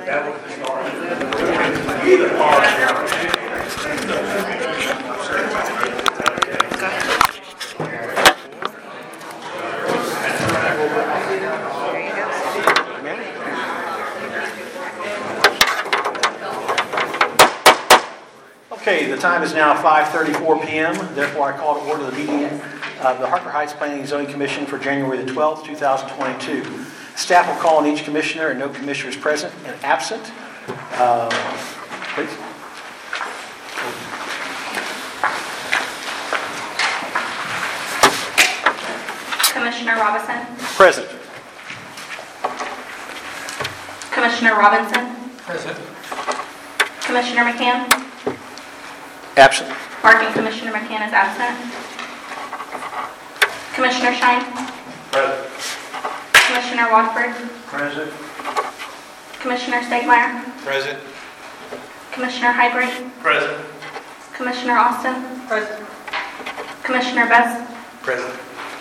Okay, the time is now 5:34 p.m. Therefore, I call to order the meeting of the Harker Heights Planning and Zoning Commission for January the 12th, 2022. Staff will call on each commissioner and no commissioners present and absent. Please. Commissioner Robinson. Present. Commissioner Robinson. Present. Commissioner McCann. Absent. Marking Commissioner McCann is absent. Commissioner Shine. Present. Commissioner Watford. Present. Commissioner Stegmeyer. Present. Commissioner Hybright. Present. Commissioner Austin. Present. Commissioner Best. Present.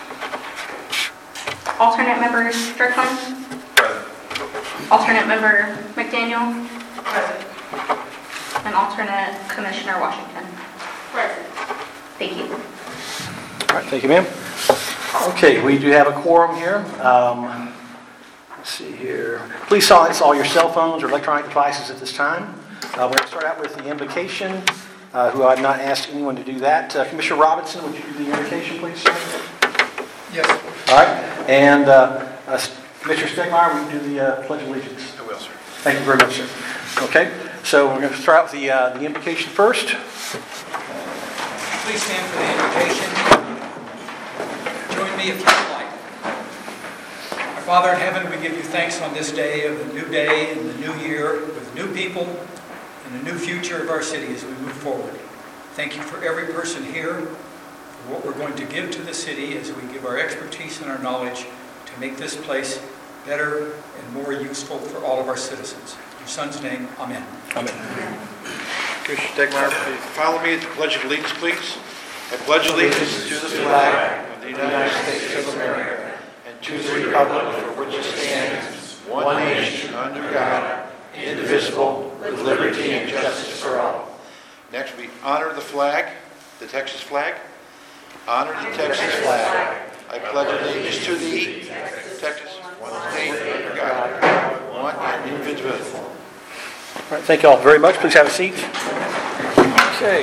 Alternate member Strickland. Present. Alternate member McDaniel. Present. And alternate Commissioner Washington. Present. Thank you. All right, thank you, ma'am. Okay, we do have a quorum here. Let's see here. Please silence all your cell phones or electronic devices at this time. We're going to start out with the invocation, who I've not asked anyone to do that. Commissioner Robinson, would you do the invocation, please, sir? Yes. All right. And Commissioner Stegmeyer, will you do the Pledge of Allegiance? I will, sir. Thank you very much, sir. Okay, so we're going to start out with the invocation first. Please stand for the invocation. Join me if you would like. Our Father in heaven, we give you thanks on this day of a new day and the new year with new people and a new future of our city as we move forward. Thank you for every person here, for what we're going to give to the city as we give our expertise and our knowledge to make this place better and more useful for all of our citizens. In your Son's name, amen. Amen. Commissioner Stegmeyer, please follow me at the Pledge of Allegiance, please. I pledge allegiance to the flag of the United States of America and to the republic for which it stands, one nation, under God, indivisible, with liberty and justice for all. Next, we honor the flag, the Texas flag. Honor the Texas flag. I pledge allegiance to thee, Texas, one state, under God, one and indivisible. All right, thank you all very much. Please have a seat. Okay.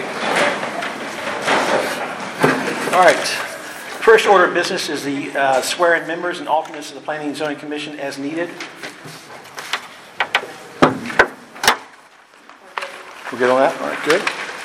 All right. First order of business is the swear-in members and alternates of the Planning and Zoning Commission as needed. We're good on that? All right, good.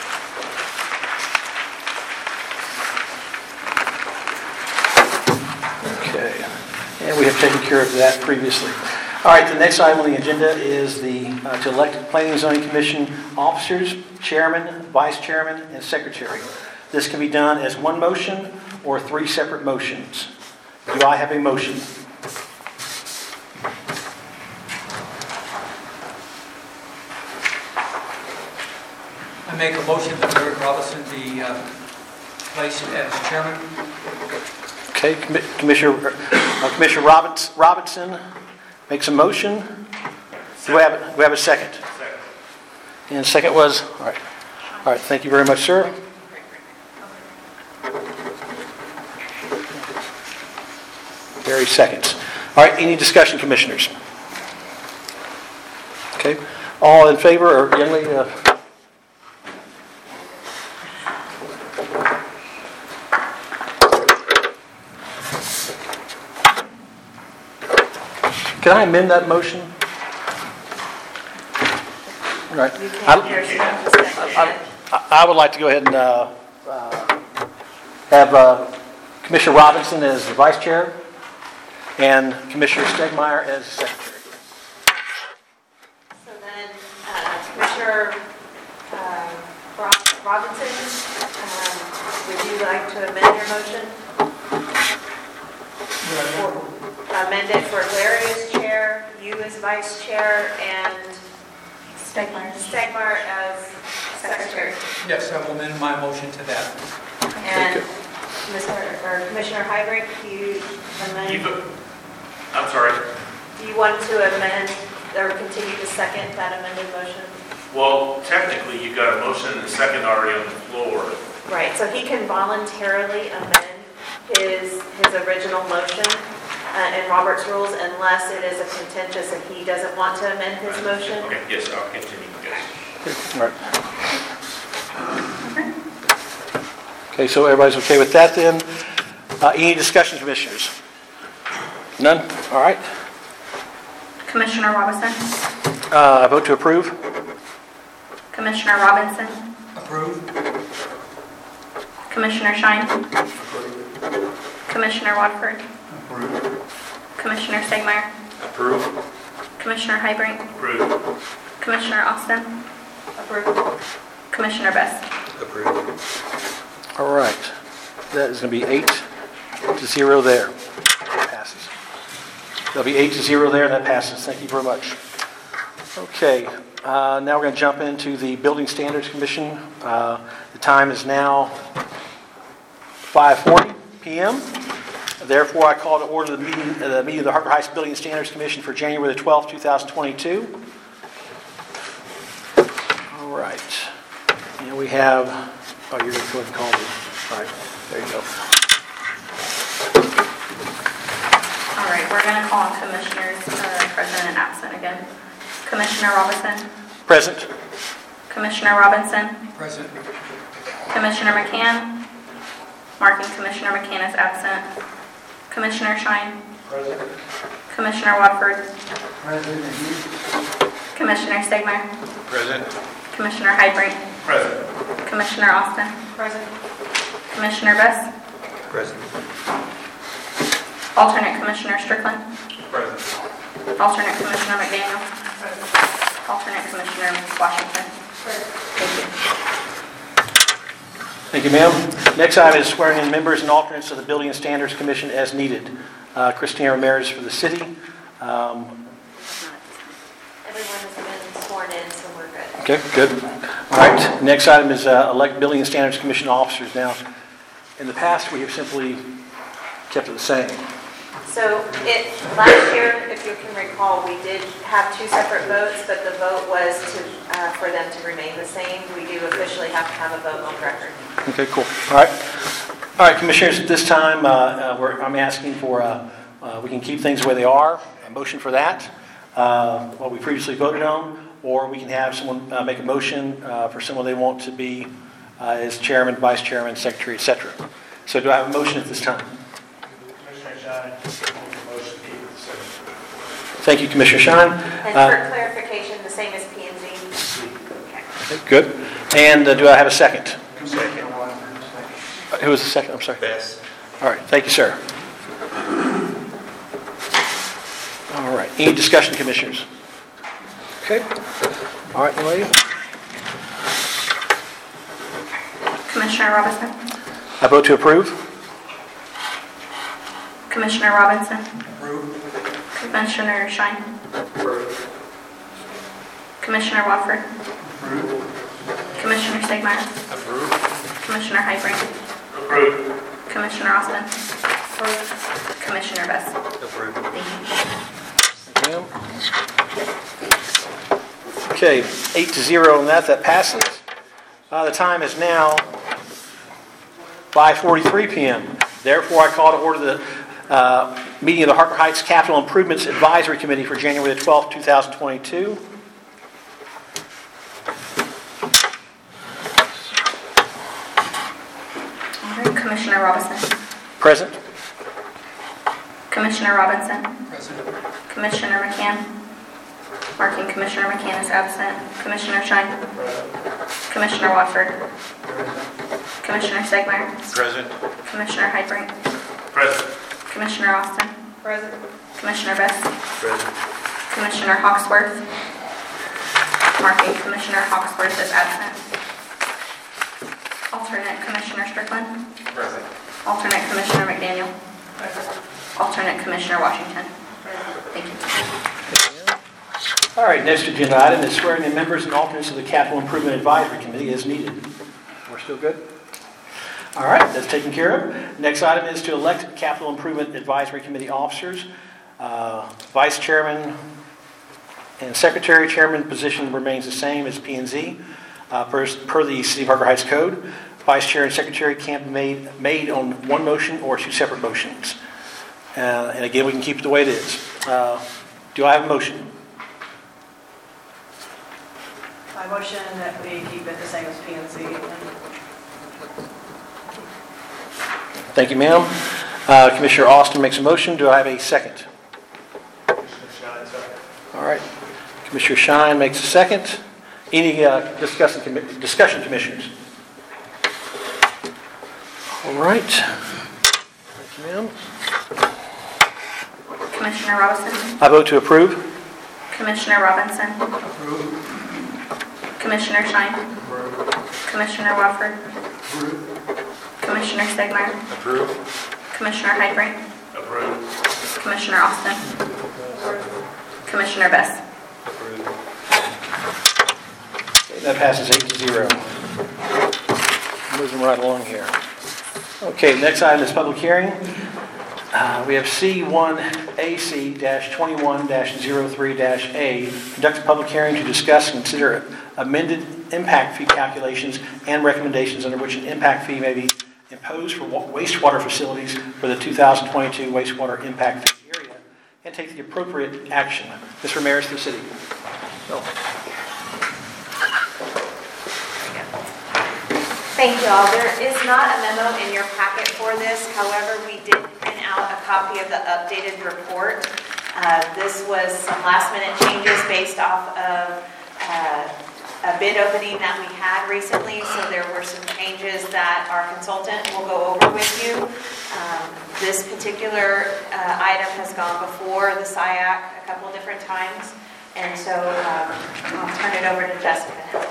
Okay. And we have taken care of that previously. All right, the next item on the agenda is to elect Planning and Zoning Commission officers, chairman, vice chairman, and secretary. This can be done as one motion or three separate motions. Do I have a motion? I make a motion that Eric Robinson be placed as chairman. Okay, Commissioner Robinson makes a motion. Do we have a second? Second. And second was, all right, thank you very much, sir. Very seconds. All right, any discussion, commissioners? Okay, all in favor, or young lady? Can I amend that motion? Right. I would like to go ahead and have Commissioner Robinson as the vice chair and Commissioner Stegmeyer as the secretary. So then, Commissioner Robinson, would you like to amend your motion? Amend it for Larry as chair, you as vice chair, and Stegmeyer as secretary. Yes, I will amend my motion to that. And Commissioner Hybrick, you amend? I'm sorry. Do you want to amend or continue to second that amended motion? Well, technically, you got a motion and a second already on the floor. Right, so he can voluntarily amend his original motion in Robert's rules unless it is a contentious and he doesn't want to amend his motion. Okay, yes, I'll continue, yes. All right. Okay, so everybody's okay with that then? Any discussion, commissioners? None? All right. Commissioner Robinson? Vote to approve. Commissioner Robinson? Approve. Commissioner Shine? Commissioner Watford? Commissioner Stegmeyer? Approve. Commissioner Heibrink? Approve. Commissioner Austin? Commissioner Best? Approve. All right. That is going to be 8-0 there. That passes. That'll be 8-0 there. That passes. Thank you very much. Okay. Now we're going to jump into the Building Standards Commission. The time is now 5:40 p.m. Therefore, I call to order the meeting of the Harker Heights Building Standards Commission for January the 12th, 2022. All right. And we have, oh, you're going to go ahead and call me. All right. There you go. All right, we're going to call on commissioners present and absent again. Commissioner Robinson? Present. Commissioner Robinson? Present. Commissioner McCann? Marking Commissioner McCann is absent. Commissioner Shine? Present. Commissioner Watford? Present. Commissioner Stegmeyer? Present. Commissioner Heibrink? Present. Commissioner Austin? Present. Commissioner Best? Present. Alternate Commissioner Strickland? Present. Alternate Commissioner McDaniel? Alternate Commissioner Washington? Thank you. Thank you, ma'am. Next item is swearing in members and alternates of the Building and Standards Commission as needed. Christina Ramirez for the city. Everyone has been sworn in, so we're good. Okay, good. All right. Next item is elect Building and Standards Commission officers. Now, in the past, we have simply kept it the same. So last year, if you can recall, we did have two separate votes, but the vote was for them to remain the same. We do officially have to have a vote on record. Okay, cool. All right. All right, commissioners, at this time, I'm asking for, we can keep things where they are, a motion for that, what we previously voted on, or we can have someone make a motion for someone they want to be as chairman, vice chairman, secretary, etc. So do I have a motion at this time? Commissioner Shine, motion to keep it the same. Thank you, Commissioner Shine. And for clarification, the same as P&Z. Okay, good. And do I have a second? Second. Who was the second? I'm sorry. Best. All right, thank you, sir. All right, any discussion, commissioners? Okay. All right, lady. Commissioner Robinson? I vote to approve. Commissioner Robinson? Approve. Commissioner Shine? Commissioner Watford? Commissioner Stegmeyer? Commissioner Heibrink? Approve. Commissioner Austin? Commissioner Best? Approve. Thank you. Ma'am. Okay, 8-0 on that. That passes. The time is now 5:43 p.m. Therefore, I call to order the meeting of the Harker Heights Capital Improvements Advisory Committee for January the 12th, 2022. All right, Commissioner Robinson? Present. Commissioner Robinson? Present. Commissioner McCann? Marking Commissioner McCann is absent. Commissioner Shine? Commissioner Watford? Commissioner Stegmeyer? Present. Commissioner Heibrink? Present. Commissioner Austin? Present. Commissioner Best? Present. Commissioner Hawksworth? Marking Commissioner Hawksworth is absent. Alternate Commissioner Strickland? Present. Alternate Commissioner McDaniel? Alternate Commissioner Washington? Thank you. All right, next agenda item is swearing in members and alternates of the Capital Improvement Advisory Committee as needed. We're still good? All right, that's taken care of. Next item is to elect Capital Improvement Advisory Committee officers. Vice Chairman, And secretary chairman position remains the same as P&Z per the City of Harker Heights Code. Vice chair and secretary can't be made on one motion or two separate motions. And again, we can keep it the way it is. Do I have a motion? I motion that we keep it the same as P&Z. Thank you, ma'am. Commissioner Austin makes a motion. Do I have a second? All right. Commissioner Shine makes a second. Any discussion, commissioners? All right. Thank you, ma'am. Commissioner Robinson? I vote to approve. Commissioner Robinson? Approve. Commissioner Shine? Approve. Commissioner Wofford? Approve. Commissioner Stegmeyer? Approve. Commissioner Heidbrink? Approve. Commissioner Austin? Approve. Commissioner Best? Okay, that passes 8-0. Moving right along here. Okay, next item is public hearing. We have C1AC-21-03-A. Conduct a public hearing to discuss and consider amended impact fee calculations and recommendations under which an impact fee may be imposed for wastewater facilities for the 2022 wastewater impact fee area and take the appropriate action. Ms. Ramirez to the city. Thank you all. There is not a memo in your packet for this. However, we did print out a copy of the updated report. This was some last minute changes based off of a bid opening that we had recently. So there were some changes that our consultant will go over with you. This particular item has gone before the SIAC a couple different times. And so I'll turn it over to Jessica now.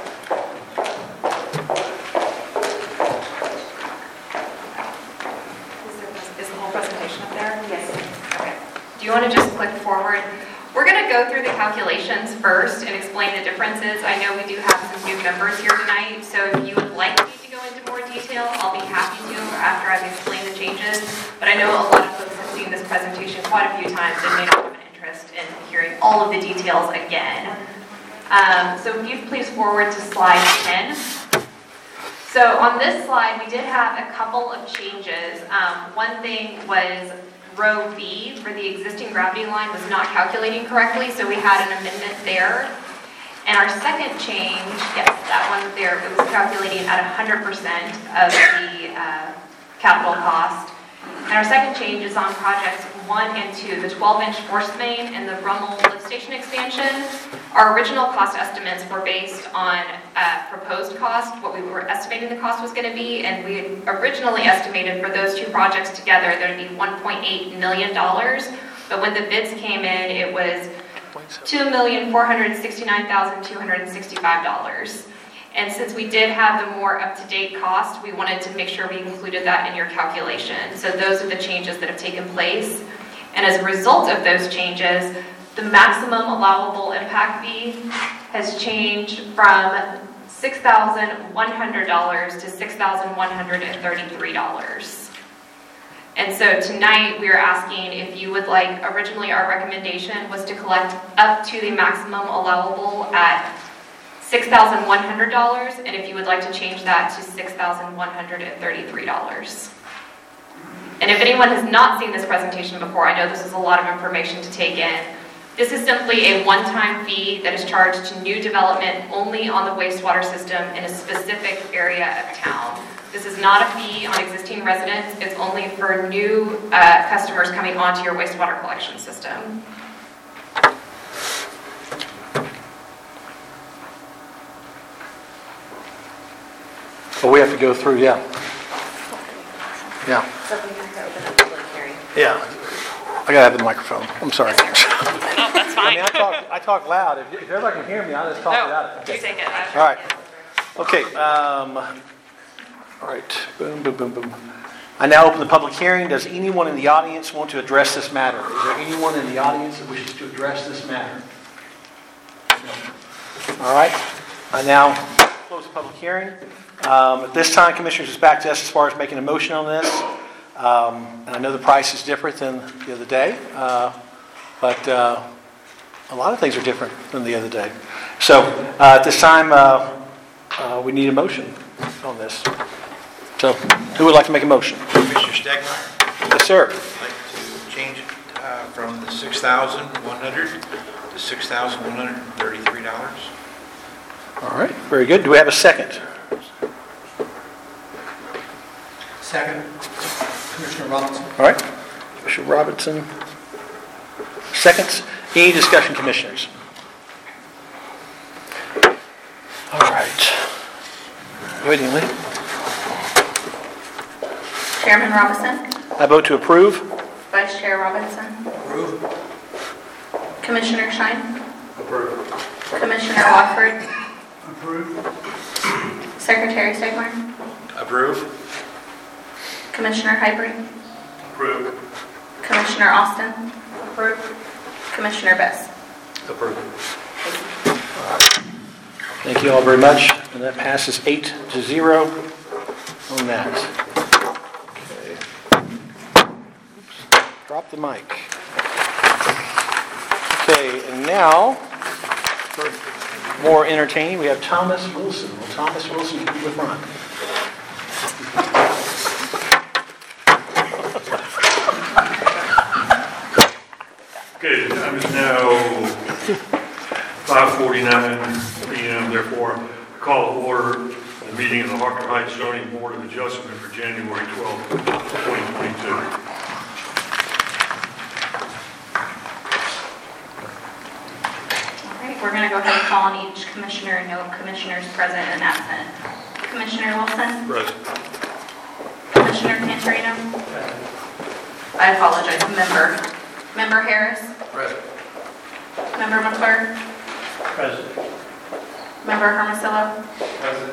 Presentation up there? Yes. Okay. Do you want to just click forward? We're going to go through the calculations first and explain the differences. I know we do have some new members here tonight, so if you would like me to go into more detail, I'll be happy to after I've explained the changes. But I know a lot of folks have seen this presentation quite a few times and may not have an interest in hearing all of the details again. So if you'd please forward to slide 10. So on this slide, we did have a couple of changes. One thing was row B for the existing gravity line was not calculating correctly, so we had an amendment there. And our second change, yes, that one there, it was calculating at 100% of the capital cost. And our second change is on projects 1 and 2, the 12-inch force main and the Rummel lift station expansion. Our original cost estimates were based on proposed cost, what we were estimating the cost was going to be, and we had originally estimated for those two projects together there would be $1.8 million. But when the bids came in, it was $2,469,265. And since we did have the more up-to-date cost, we wanted to make sure we included that in your calculation. So those are the changes that have taken place. And as a result of those changes, the maximum allowable impact fee has changed from $6,100 to $6,133. And so tonight we are asking if you would like, originally our recommendation was to collect up to the maximum allowable at $6,100, and if you would like to change that to $6,133. And if anyone has not seen this presentation before, I know this is a lot of information to take in. This is simply a one-time fee that is charged to new development only on the wastewater system in a specific area of town. This is not a fee on existing residents. It's only for new customers coming onto your wastewater collection system. Well, we have to go through, yeah. Yeah. So we have to open up the public hearing. Yeah. I gotta have the microphone. I'm sorry. Oh, that's fine. I talk loud. If everybody can hear me, I'll just talk loud. You take it. All right. Okay. All right. Boom, boom, boom, boom. I now open the public hearing. Does anyone in the audience want to address this matter? Is there anyone in the audience that wishes to address this matter? No. All right. I now close the public hearing. At this time, Commissioners, it's back to us as far as making a motion on this. And I know the price is different than the other day, but A lot of things are different than the other day. So at this time, we need a motion on this. So who would like to make a motion? Commissioner Stegmeyer, Yes, sir. I'd like to change it from the $6,100 to $6,133. All right, very good. Do we have a second? Second, Commissioner Robinson. All right, Commissioner Robinson. Seconds. Any discussion, commissioners? All right. Waiting, Lee. Chairman Robinson, I vote to approve. Vice Chair Robinson, Approve. Commissioner Shine, Approved. Commissioner Watford, Approve. Secretary Stegmeyer, Approve? Commissioner Heibring, Approved. Commissioner Austin, Commissioner Best. Approve. Thank you all very much. And that passes 8-0 on that. Okay. Oops. Drop the mic. Okay, and now, for more entertaining, we have Thomas Wilson. Will Thomas Wilson come to the front? Okay, the time is now 5:49 p.m. Therefore, I call to order the meeting of the Harker Heights Zoning Board of Adjustment for January 12, 2022. All right, we're going to go ahead and call on each commissioner and note commissioners present and absent. Commissioner Wilson, Present. Commissioner Cantorino. I apologize, Member Harris, Present. Member McClure, Present. Member Hermosillo, Present.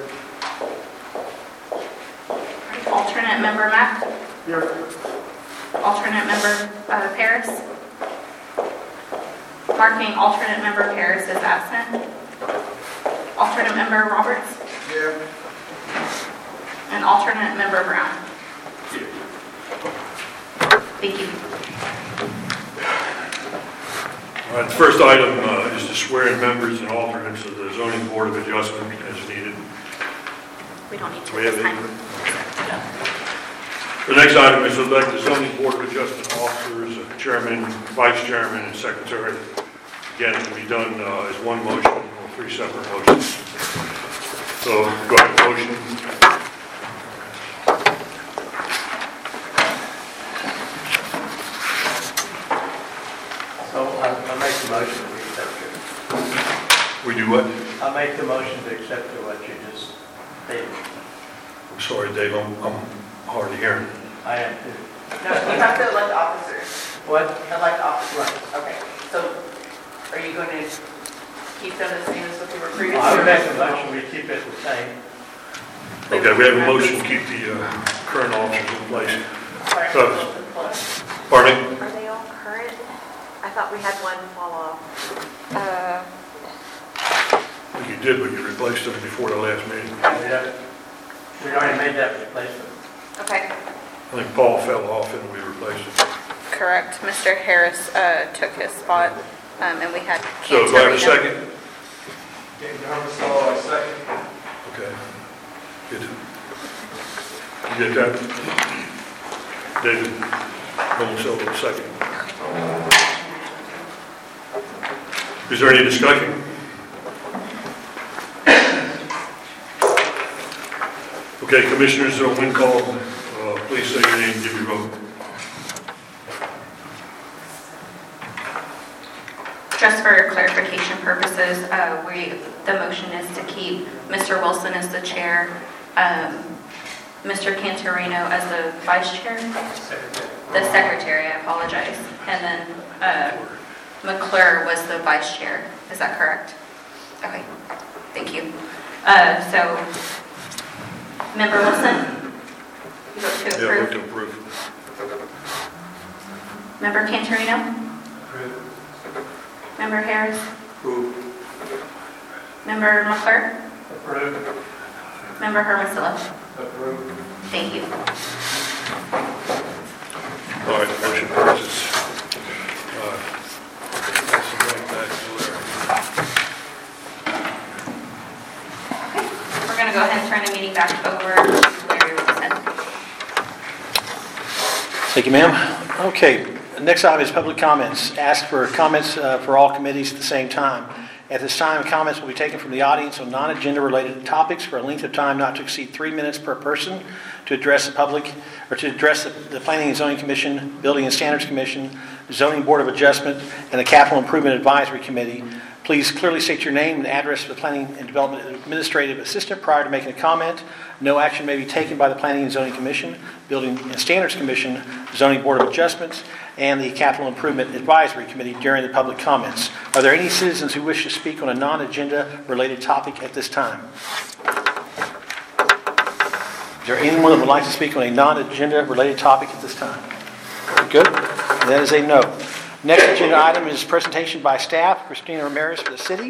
alternate member Mack, alternate member Paris, marking alternate member Paris as absent, alternate member Roberts, Yeah. and alternate member Brown. Thank you. All right, the first item is to swear in members and alternates of the Zoning Board of Adjustment as needed. We don't need to Do we have this any? time. The next item is to elect the Zoning Board of Adjustment officers, chairman, vice chairman, and secretary. Again, it can be done as one motion or three separate motions. So, go ahead, motion. So I make the motion to accept it. We do what? I make the motion to accept what you just stated. I'm sorry, Dave, I'm hardly hearing. I am too. No, you have to elect officers. What? Elect officers. Okay, so are you going to keep them the same as what they were previously? I would make the motion, we keep it the same. Okay, we have a motion to keep the current officers in place. Sorry, So- Wilson, plus. Pardon me? Are they all current? I thought we had one fall off. You did, but you replaced them before the last meeting. We already made that replacement. Okay, I think Paul fell off and we replaced him. correct. Mr. Harris took his spot, and we had So, do I have a Cantorino. second? David second. Okay. Good. You get that? David, Homeless, second. Is there any discussion? Okay, commissioners, when called, please say your name and give your vote. Just for clarification purposes, the motion is to keep Mr. Wilson as the chair, Mr. Cantorino as the vice chair? The secretary, I apologize. And then McClure was the vice chair. Is that correct? Okay, thank you. So, Member Wilson? You vote to Yeah, vote approve? to approve. Member Cantorino? Member Harris? Member McClure? Approved. Member Hermosillo? Approved. Thank you. All right, the motion passes. Pass it right back to go ahead and turn the meeting back over to Larry Wilson. Thank you, ma'am. Okay, next item is public comments. Ask for comments for all committees at the same time. At this time, comments will be taken from the audience on non-agenda related topics for a length of time not to exceed 3 minutes per person to address the public, or to address the Planning and Zoning Commission, Building and Standards Commission, Zoning Board of Adjustment, and the Capital Improvement Advisory Committee. Please clearly state your name and address of the Planning and Development Administrative Assistant prior to making a comment. No action may be taken by the Planning and Zoning Commission, Building and Standards Commission, Zoning Board of Adjustments, and the Capital Improvement Advisory Committee during the public comments. Are there any citizens who wish to speak on a non-agenda related topic at this time? Is there anyone that would like to speak on a non-agenda related topic at this time? Good. That is a no. Next agenda item is presentation by staff. Christina Ramirez for the city.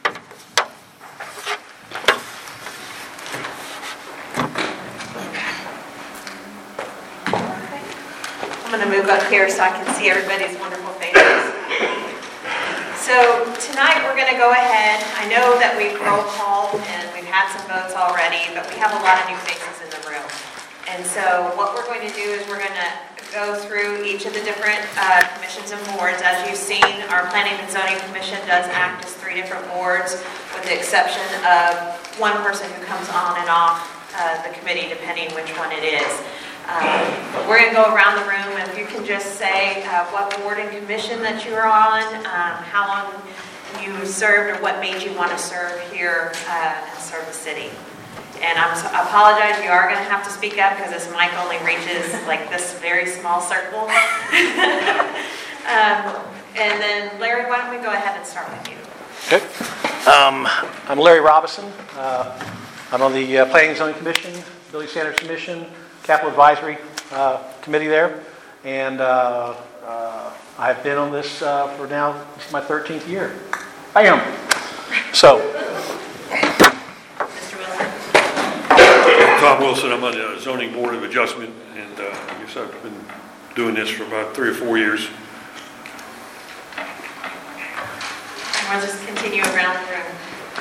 I'm going to move up here so I can see everybody's wonderful faces. So tonight we're going to go ahead. I know that we've roll called and we've had some votes already, but we have a lot of new faces in the room. And so what we're going to do is we're going to go through each of the different commissions and boards. As you've seen, our Planning and Zoning Commission does act as 3 different boards, with the exception of one person who comes on and off the committee, depending which one it is. We're going to go around the room, and if you can just say what board and commission that you're on, how long you served, or what made you want to serve here and serve the city. And I apologize, you are going to have to speak up because this mic only reaches like this very small circle. And then, Larry, why don't we go ahead and start with you? Okay. I'm Larry Robinson. I'm on the Planning and Zoning Commission, Building Standards Commission, Capital Advisory Committee there. And I've been on this for now, this is my 13th year. I am. So. Tom Wilson, I'm on the Zoning Board of Adjustment, and I guess I've been doing this for about 3 or 4 years. And we'll just continue around the room.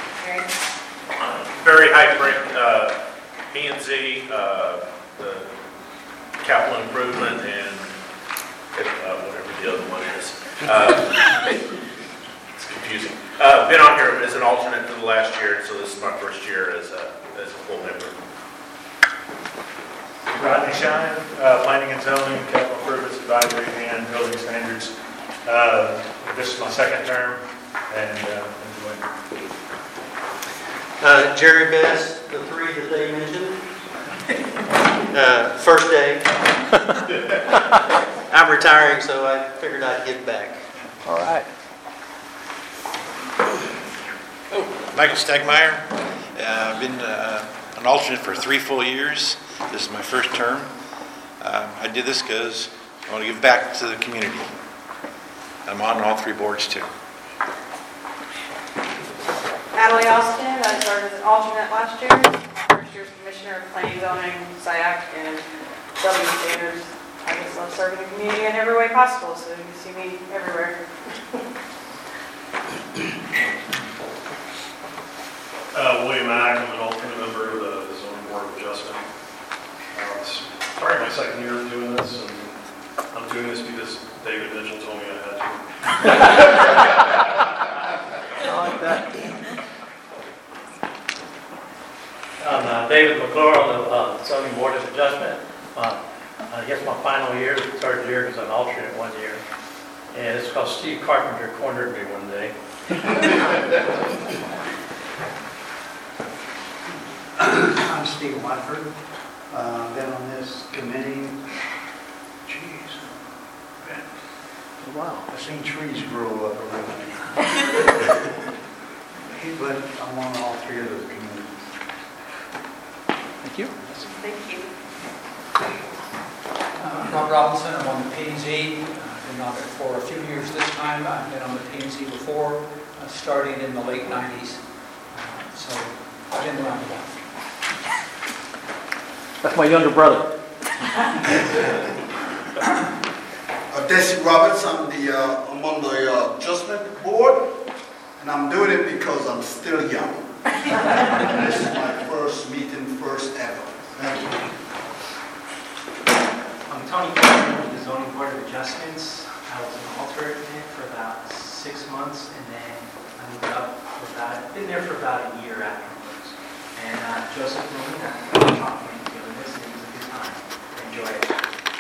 Barry Heidbrink, P&Z, the capital improvement, and whatever the other one is. It's confusing. Been on here as an alternate for the last year, so this is my first year as a full member. Rodney Shine, Planning and Zoning, Capital Improvements Advisory, and Building Standards. This is my second term, and enjoying it. Jerry Best, the 3 that they mentioned. First day. I'm retiring, so I figured I'd give back. All right. Michael Stegmeyer. I've been an alternate for 3 full years. This is my first term. I did this because I want to give back to the community. I'm on all 3 boards too. Natalie Austin, I served as an alternate last year. First year's commissioner of planning, zoning, SIAC, and building standards. I just love serving the community in every way possible, so you see me everywhere. William Mack, I'm an alternate member of the Zoning Board of Adjustment. It's probably my second year of doing this, and I'm doing this because David Mitchell told me I had to. I like that. I'm David McClure on the Zoning Board of Adjustment. I guess my final year, 3rd year, because I'm alternate 1 year. And it's because Steve Carpenter cornered me one day. I'm Steve Watford. I've been on this committee. Jeez. Wow. I've seen trees grow up around me. But I'm on all 3 of those committees. Thank you. Thank you. Rob Robinson, I'm on the P&Z. I've been on it for a few years this time. I've been on the P&Z before, starting in the late 90s. So I've been around a lot. That's my younger brother. Desi Roberts, I'm on the adjustment board, and I'm doing it because I'm still young. This is my first first meeting, first ever. Thank you. I'm Tony Coleman with the Zoning Board of Adjustments. I was an alternate for about 6 months, and then I moved up for been there for about a year afterwards. And Joseph Molina taught me doing this, and it was a good time. I enjoyed it.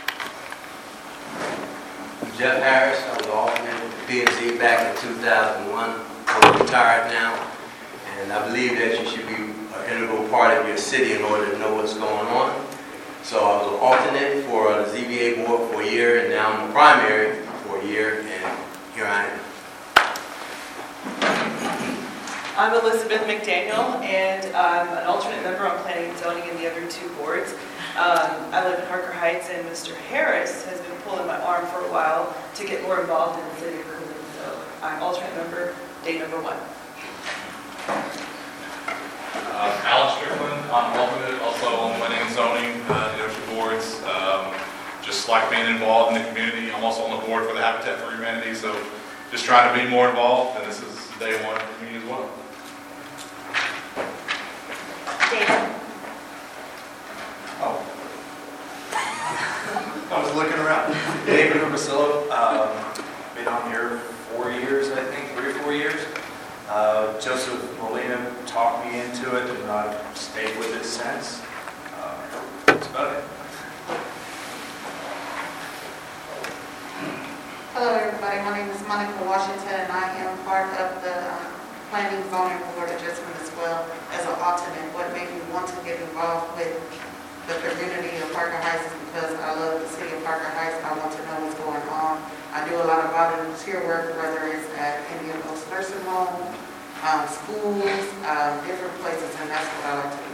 Jeff Harris, I was alternate with the P&Z back in 2001. I'm retired now, and I believe that you should be an integral part of your city in order to know what's going on. So I was an alternate for the ZBA board for a year, and now I'm the primary for a year, and here I am. I'm Elizabeth McDaniel, and I'm an alternate member on Planning and Zoning and the other 2 boards. I live in Harker Heights, and Mr. Harris has been pulling my arm for a while to get more involved in the city improvement. So I'm alternate member, day number 1. Alan Strickland, I'm alternate also on Planning and Zoning, the other 2 boards. Just like being involved in the community, I'm also on the board for the Habitat for Humanity, so just trying to be more involved, and this is day 1 for me as well. David. Oh. I was looking around. David Urbasillo, been on here 4 years, I think, 3 or 4 years. Joseph Molina talked me into it, and I've stayed with it since. That's about it. Hello, everybody. My name is Monica Washington, and I am part of the Planning Zoning Board Adjustment as well as an alternate. What made me want to get involved with the community of Parker Heights is because I love the city of Parker Heights. I want to know what's going on. I do a lot of volunteer work, whether it's at Indian Oaks Nursing Home, schools, different places, and that's what I like to do.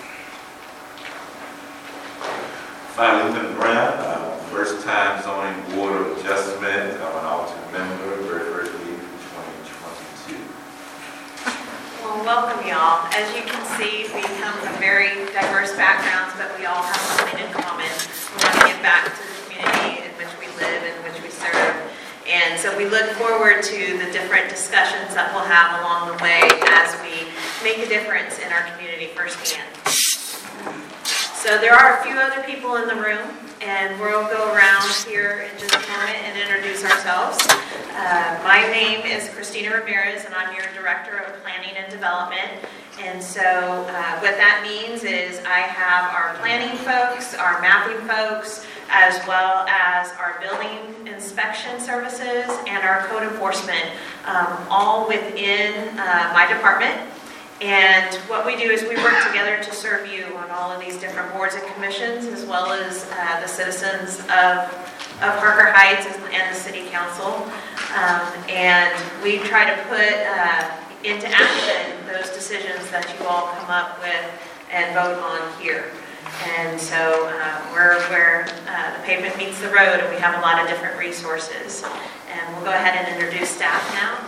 Lyndon Brown, first time zoning board of adjustment. I'm an alternate member, very first meeting in 2022. Well, welcome y'all. As you can see, we come from very diverse backgrounds, but we all have something in common. We want to give back to the community in which we live and which we serve. And so we look forward to the different discussions that we'll have along the way as we make a difference in our community firsthand. So there are a few other people in the room, and we'll go around here in just a moment and introduce ourselves. My name is Christina Ramirez, and I'm your Director of Planning and Development. And so what that means is I have our planning folks, our mapping folks, as well as our building inspection services and our code enforcement, all within my department. And what we do is we work together to serve you on all of these different boards and commissions, as well as the citizens of Harker Heights and the City Council. And we try to put into action those decisions that you all come up with and vote on here. And so we're where the pavement meets the road, and we have a lot of different resources. And we'll go ahead and introduce staff now.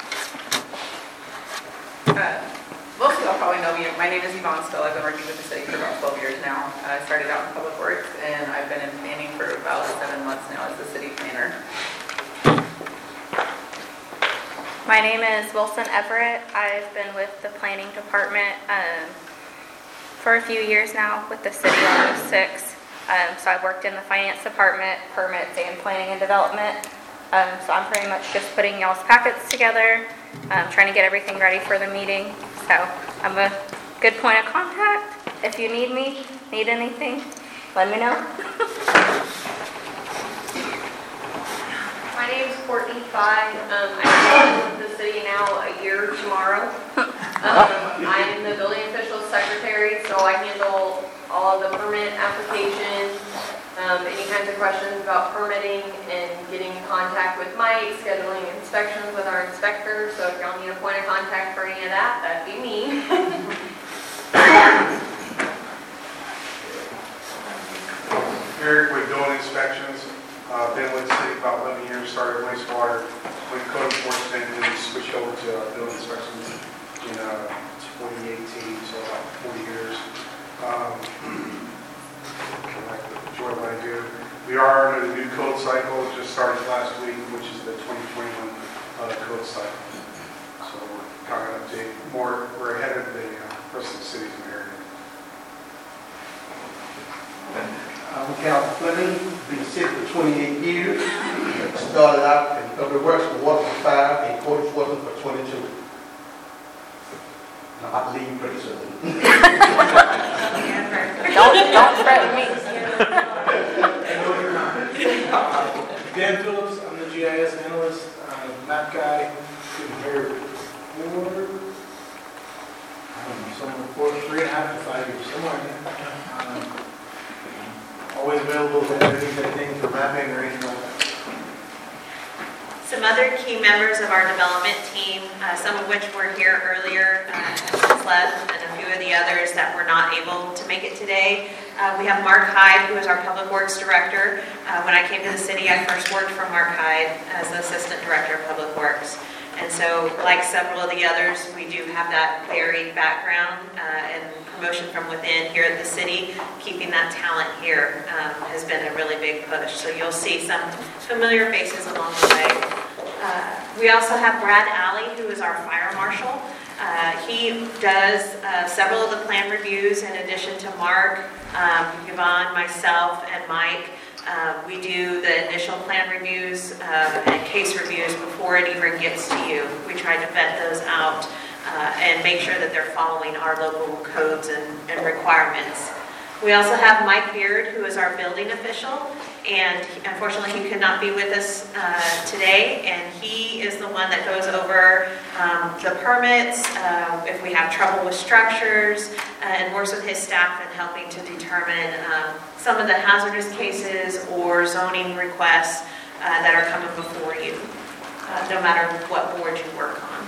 Most of y'all probably know me. My name is Yvonne Stoll. I've been working with the city for about 12 years now. I started out in public works, and I've been in planning for about 7 months now as the city planner. My name is Wilson Everett. I've been with the planning department for a few years now, with the city almost 6. So I've worked in the finance department, permits, and planning and development. So I'm pretty much just putting y'all's packets together, trying to get everything ready for the meeting. So I'm a good point of contact. If you need me, need anything, let me know. My name is Courtney Fye. I've been with the city now a year tomorrow. I'm the building official secretary, so I handle all of the permit applications, any kinds of questions about permitting, and getting in contact with Mike, scheduling inspections with our inspector. So if y'all need a point of contact for any of that, that'd be me. Eric with building inspections. Been with the city about 11 years, started wastewater, with code enforcement, and then switched over to building inspections in 2018, so about 40 years. I enjoy what I do. We are in a new code cycle. It just started last week, which is the 2021 code cycle. So we're kind of update more. We're ahead of the rest of the cities in the area. Calvin Fleming, been in the city for 28 years. Started out in public works for Water for 5 and code enforcement for 22. Now, I leave pretty soon. Don't threaten me. Dan Phillips, I'm the GIS analyst, map guy, been here for, I don't know, somewhere 3.5 to 5 years, somewhere in there. Always available for anything for mapping or anything like that. Some other key members of our development team, some of which were here earlier, have since left, and a few of the others that were not able to make it today. We have Mark Hyde, who is our Public Works Director. When I came to the city, I first worked for Mark Hyde as the Assistant Director of Public Works. And so, like several of the others, we do have that varied background and promotion from within here at the city. Keeping that talent here has been a really big push. So you'll see some familiar faces along the way. We also have Brad Alley, who is our fire marshal. He does several of the plan reviews in addition to Mark, Yvonne, myself, and Mike. We do the initial plan reviews and case reviews before it even gets to you. We try to vet those out and make sure that they're following our local codes and requirements. We also have Mike Beard, who is our building official, and unfortunately he could not be with us today, and he is the one that goes over the permits, if we have trouble with structures, and works with his staff in helping to determine some of the hazardous cases or zoning requests that are coming before you, no matter what board you work on.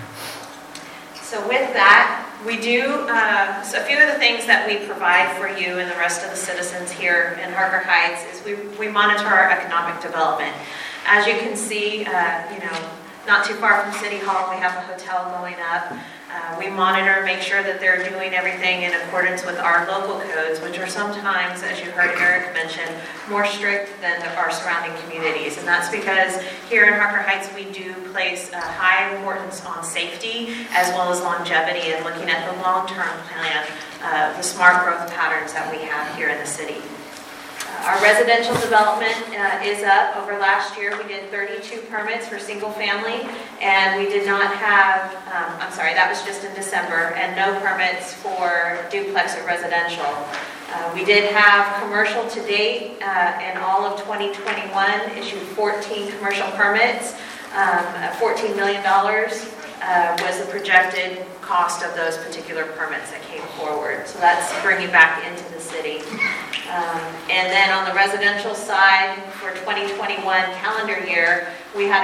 So with that, we do, so a few of the things that we provide for you and the rest of the citizens here in Harker Heights is we monitor our economic development. As you can see, not too far from City Hall, we have a hotel going up. We monitor, make sure that they're doing everything in accordance with our local codes, which are sometimes, as you heard Eric mention, more strict than our surrounding communities. And that's because here in Harker Heights, we do place a high importance on safety as well as longevity and looking at the long-term plan, the smart growth patterns that we have here in the city. Our residential development is up. Over last year, we did 32 permits for single family, and we did not have, that was just in December, and no permits for duplex or residential. We did have commercial to date in all of 2021, issued 14 commercial permits. $14 million was the projected cost of those particular permits that came forward. So that's bringing back into the city. And then on the residential side, for 2021 calendar year, we had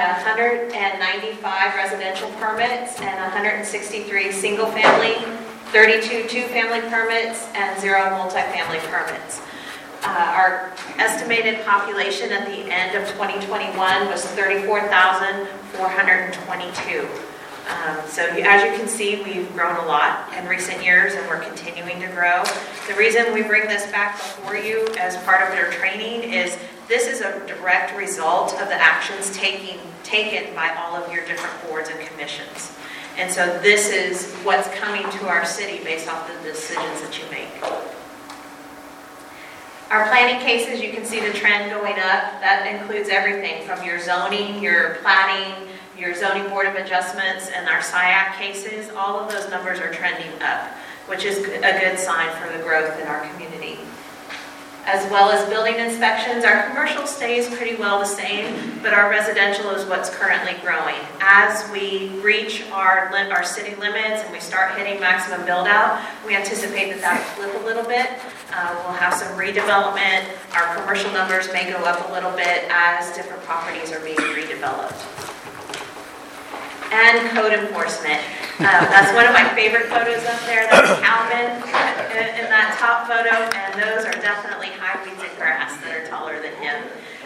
195 residential permits and 163 single-family, 32 two-family permits, and 0 multifamily permits. Our estimated population at the end of 2021 was 34,422. So as you can see, we've grown a lot in recent years and we're continuing to grow. The reason we bring this back before you as part of their training is this is a direct result of the actions taken by all of your different boards and commissions. And so this is what's coming to our city based off the decisions that you make. Our planning cases, you can see the trend going up. That includes everything from your zoning, your plating, your zoning board of adjustments, and our SIAC cases. All of those numbers are trending up, which is a good sign for the growth in our community. As well as building inspections, our commercial stays pretty well the same, but our residential is what's currently growing. As we reach our city limits and we start hitting maximum build out, we anticipate that will flip a little bit. We'll have some redevelopment. Our commercial numbers may go up a little bit as different properties are being redeveloped. And code enforcement. That's one of my favorite photos up there. That's Calvin in that top photo, and those are definitely high weeds and grass that are taller than him.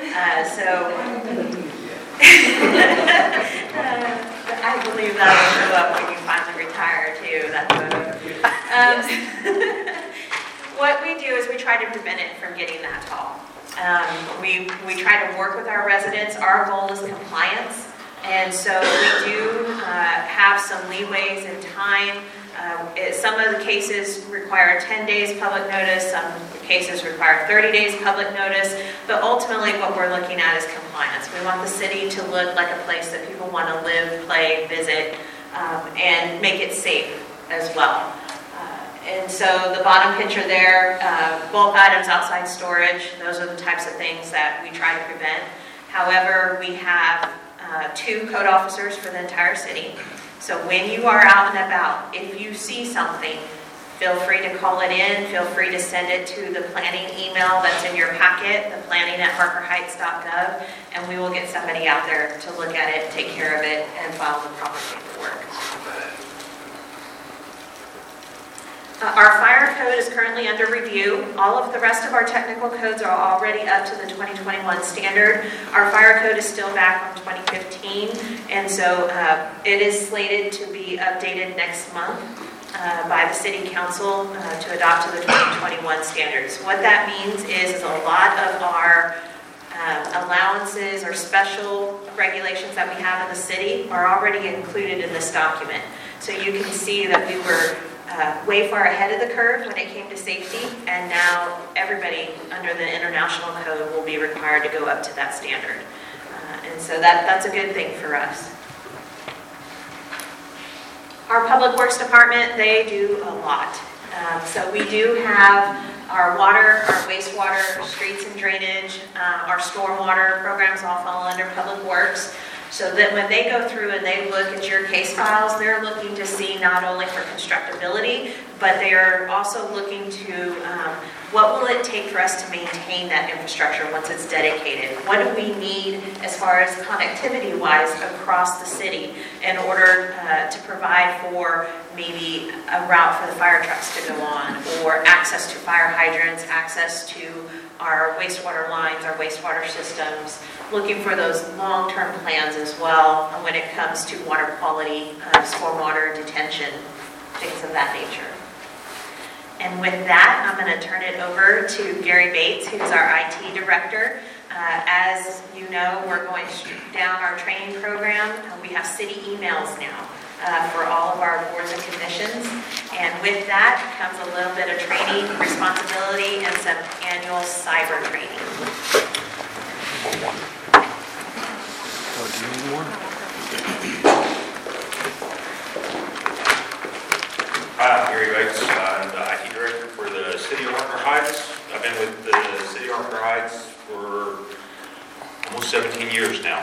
I believe that will show up when you finally retire too, that photo. What we do is we try to prevent it from getting that tall. We try to work with our residents. Our goal is compliance. And so we do have some leeways in time Some of the cases require 10 days public notice, some cases require 30 days public notice, but ultimately what we're looking at is compliance. We want the city to look like a place that people want to live, play, visit, and make it safe as well. And so the bottom picture there, bulk items outside storage, those are the types of things that we try to prevent. However, we have 2 code officers for the entire city. So when you are out and about, if you see something, feel free to call it in, feel free to send it to the planning email that's in your packet, the planning@harkerheights.gov, and we will get somebody out there to look at it, take care of it, and file the proper paperwork. Our fire code is currently under review. All of the rest of our technical codes are already up to the 2021 standard. Our fire code is still back from 2015, and so it is slated to be updated next month by the City Council to adopt to the 2021 standards. What that means is a lot of our allowances or special regulations that we have in the city are already included in this document. So you can see that we were way far ahead of the curve when it came to safety, and now everybody under the international code will be required to go up to that standard. And so that's a good thing for us. Our Public Works Department, they do a lot. So we do have our water, our wastewater, our streets and drainage, our stormwater programs all fall under Public Works. So that when they go through and they look at your case files, they're looking to see not only for constructability, but they are also looking to what will it take for us to maintain that infrastructure once it's dedicated? What do we need as far as connectivity-wise across the city in order to provide for maybe a route for the fire trucks to go on, or access to fire hydrants, access to our wastewater lines, our wastewater systems, looking for those long-term plans as well when it comes to water quality, stormwater detention, things of that nature. And with that, I'm going to turn it over to Gary Bates, who's our IT director. As you know, we're going down our training program. We have city emails now for all of our boards and commissions. And with that comes a little bit of training, responsibility, and some annual cyber training. Do you need more? Hi, I'm Gary Bates. I'm the IT director for the City of Harker Heights. I've been with the City of Harker Heights for almost 17 years now.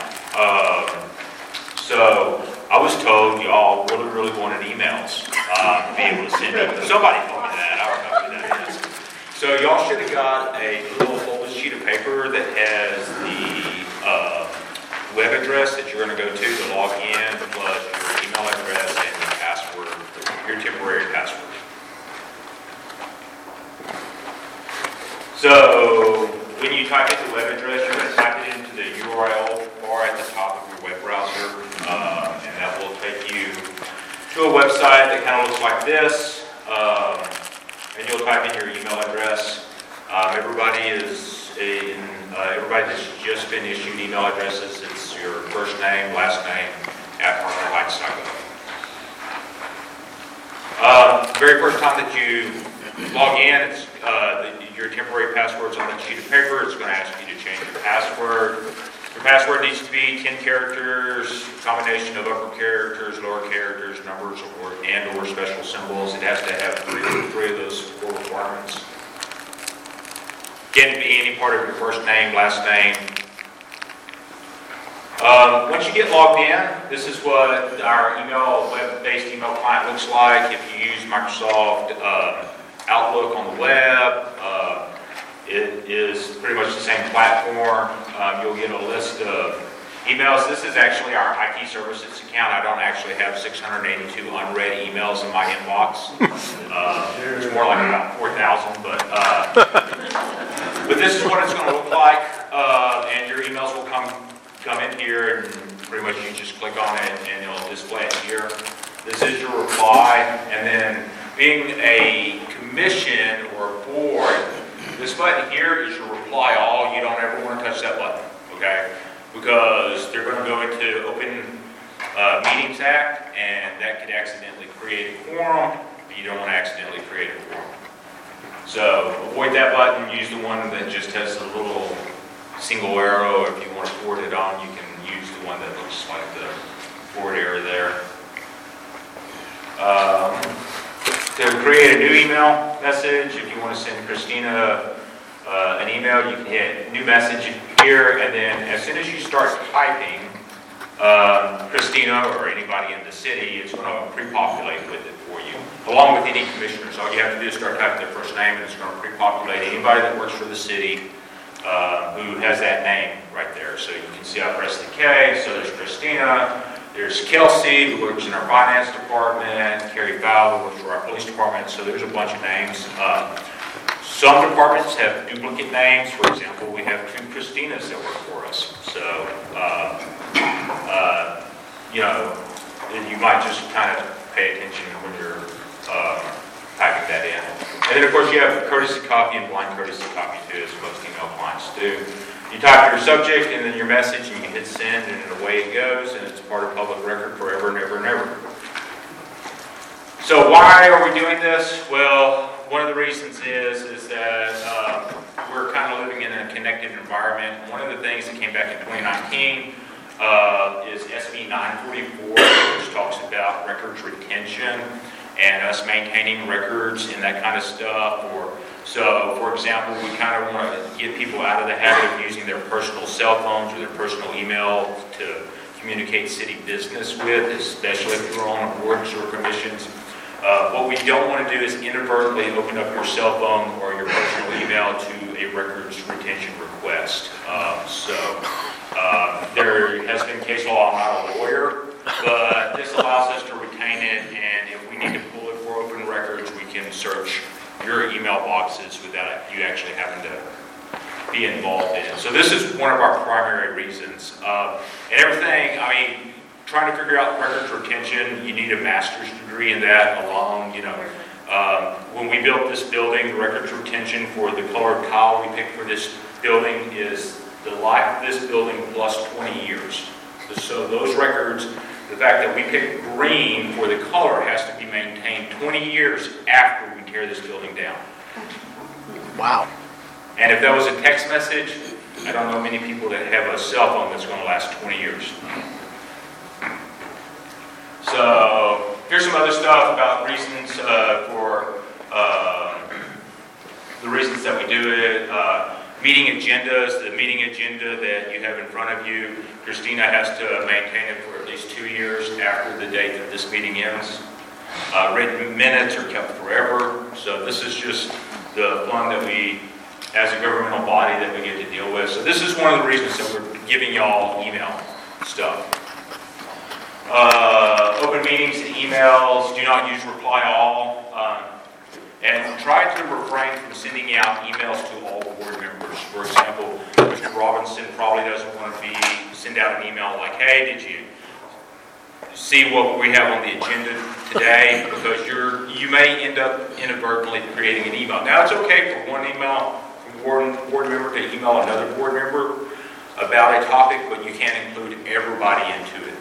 So I was told y'all really wanted emails to be able to send emails. Somebody told me that. I don't know who that is. So y'all should have got a little folded sheet of paper that has the web address that you're going to go to log in, plus your email address and your password, your temporary password. So when you type in the web address, you're going to type it into the URL bar at the top of your web browser, and that will take you to a website that kind of looks like this, and you'll type in your email address. Everybody that's just been issued email addresses, it's your first name, last name, @harkerheights.gov. The very first time that you log in, it's, your temporary password's on the sheet of paper. It's going to ask you to change your password. Your password needs to be 10 characters, a combination of upper characters, lower characters, numbers, or special symbols. It has to have three of those 4 requirements. Can't be any part of your first name, last name. Once you get logged in, this is what our web-based email client looks like. If you use Microsoft Outlook on the web, it is pretty much the same platform. You'll get a list of emails. This is actually our IT services account. I don't actually have 682 unread emails in my inbox. It's more like about 4,000, but this is what it's going to look like, and your emails will come in here, and pretty much you just click on it and it'll display it here. This is your reply, and then being a commission or a board, this button here is your reply all. You don't ever want to touch that button, okay? Because they're going to go into Open Meetings Act, and that could accidentally create a quorum. You don't want to accidentally create a quorum. So avoid that button, use the one that just has a little single arrow. If you want to forward it on, you can use the one that looks like the forward arrow there. To create a new email message, if you want to send Christina an email, you can hit new message here, and then as soon as you start typing, Christina or anybody in the city is going to pre-populate with it for you, along with any commissioners. All you have to do is start typing their first name, and it's going to pre-populate anybody that works for the city who has that name right there. So you can see I press the K, so there's Christina. There's Kelsey, who works in our finance department, Carrie Fowler, who works for our police department, so there's a bunch of names. Some departments have duplicate names. For example, we have 2 Christinas that work for us. So, you might just kind of pay attention when you're typing that in. And then, of course, you have courtesy copy and blind courtesy copy, too, as most email clients do. You type your subject and then your message, and you hit send, and away it goes, and it's part of public record forever and ever and ever. So why are we doing this? Well, one of the reasons is that we're kind of living in a connected environment. One of the things that came back in 2019 is SB 944, which talks about records retention and us maintaining records and that kind of stuff. So, for example, we kind of want to get people out of the habit of using their personal cell phones or their personal email to communicate city business with, especially if you're on boards or commissions. What we don't want to do is inadvertently open up your cell phone or your personal email to a records retention request. There has been case law. I'm not a lawyer, but this allows us to retain it, and if we need to pull it for open records, we can search your email boxes without you actually having to be involved in it. So this is one of our primary reasons. And everything, trying to figure out records retention, you need a master's degree in that alone. When we built this building, the records retention for the colored tile we picked for this building is the life of this building plus 20 years. So those records, the fact that we picked green for the color has to be maintained 20 years after we tear this building down. Wow. And if that was a text message, I don't know many people that have a cell phone that's going to last 20 years. So here's some other stuff about reasons for the reasons that we do it. Meeting agendas, the meeting agenda that you have in front of you, Christina has to maintain it for at least 2 years after the date that this meeting ends. Written minutes are kept forever. So this is just the fun that we, as a governmental body, that we get to deal with. So this is one of the reasons that we're giving y'all email stuff. Open meetings and emails, do not use reply all, and try to refrain from sending out emails to all board members. For example, Mr. Robinson probably doesn't want to send out an email like, hey, did you see what we have on the agenda today? Because you may end up inadvertently creating an email. Now, it's okay for one email from board member to email another board member about a topic, but you can't include everybody into it.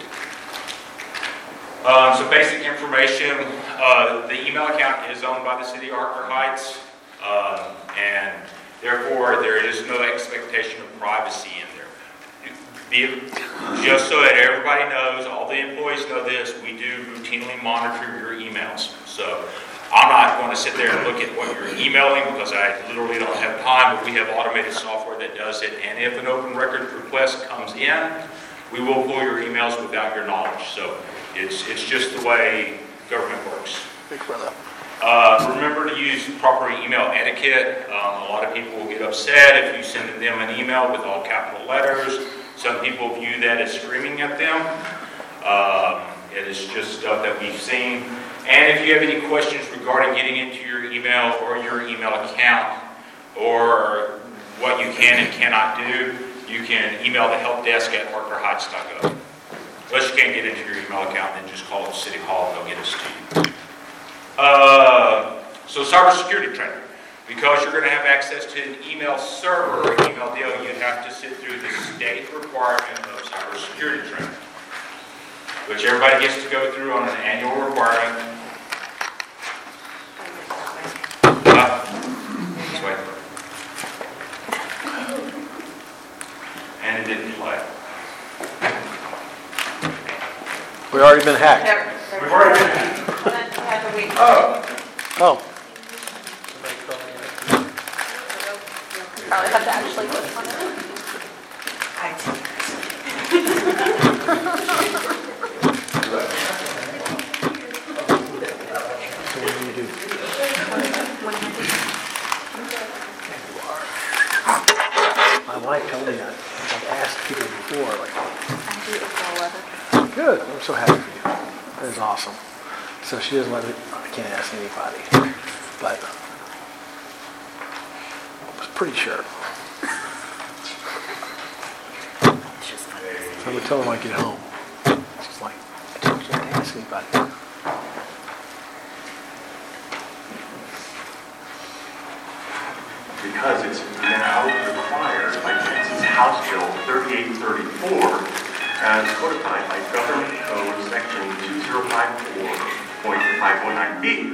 Some basic information, the email account is owned by the City of Harker Heights, and therefore there is no expectation of privacy in there. Just so that everybody knows, all the employees know this, we do routinely monitor your emails. So I'm not going to sit there and look at what you're emailing because I literally don't have time, but we have automated software that does it, and if an open record request comes in, we will pull your emails without your knowledge. So it's just the way government works. Remember to use proper email etiquette. A lot of people will get upset if you send them an email with all capital letters. Some people view that as screaming at them. It is just stuff that we've seen. And if you have any questions regarding getting into your email or your email account or what you can and cannot do, you can email the help desk at harkerheights.gov. Unless you can't get into your email account, then just call City Hall and they'll get us to you. So cybersecurity training. Because you're going to have access to an email server, an email deal, you have to sit through the state requirement of cybersecurity training, which everybody gets to go through on an annual requirement. We've already been hacked. We've already been hacked. Oh. Oh. Probably have to actually click on it. So what do you do? My wife told me that. I've asked people before, like, good, I'm so happy for you. That is awesome. So she doesn't let me, I can't ask anybody, but I was pretty sure. I would tell her when I get home. She's like, I told you not to ask anybody. Because it's now required by Texas House Bill 3834 as codified by Government Code Section 2054.519B.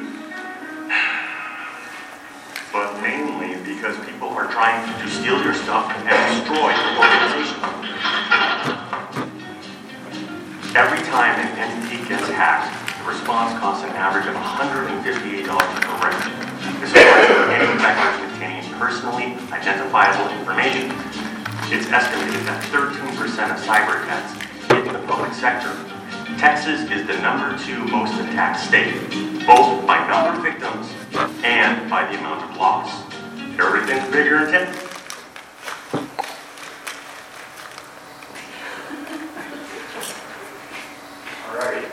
But mainly because people are trying to steal your stuff and destroy your organization. Every time an entity gets hacked, the response costs an average of $158 per record. This applies to any record containing personally identifiable information. It's estimated that 13% of cyber attacks hit the public sector. Texas is the #2 most attacked state, both by number of victims and by the amount of loss. Everything's bigger in Texas. All right.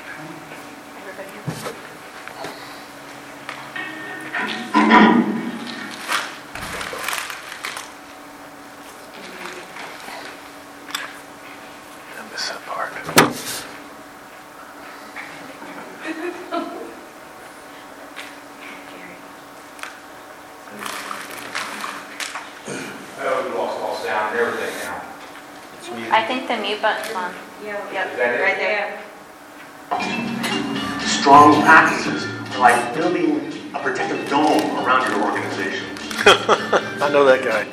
I miss that part. Oh, we lost all sound and everything now. I think the mute button's on. Yep, Is that it? right there. Strong practices are like building a protective dome around your organization. I know that guy.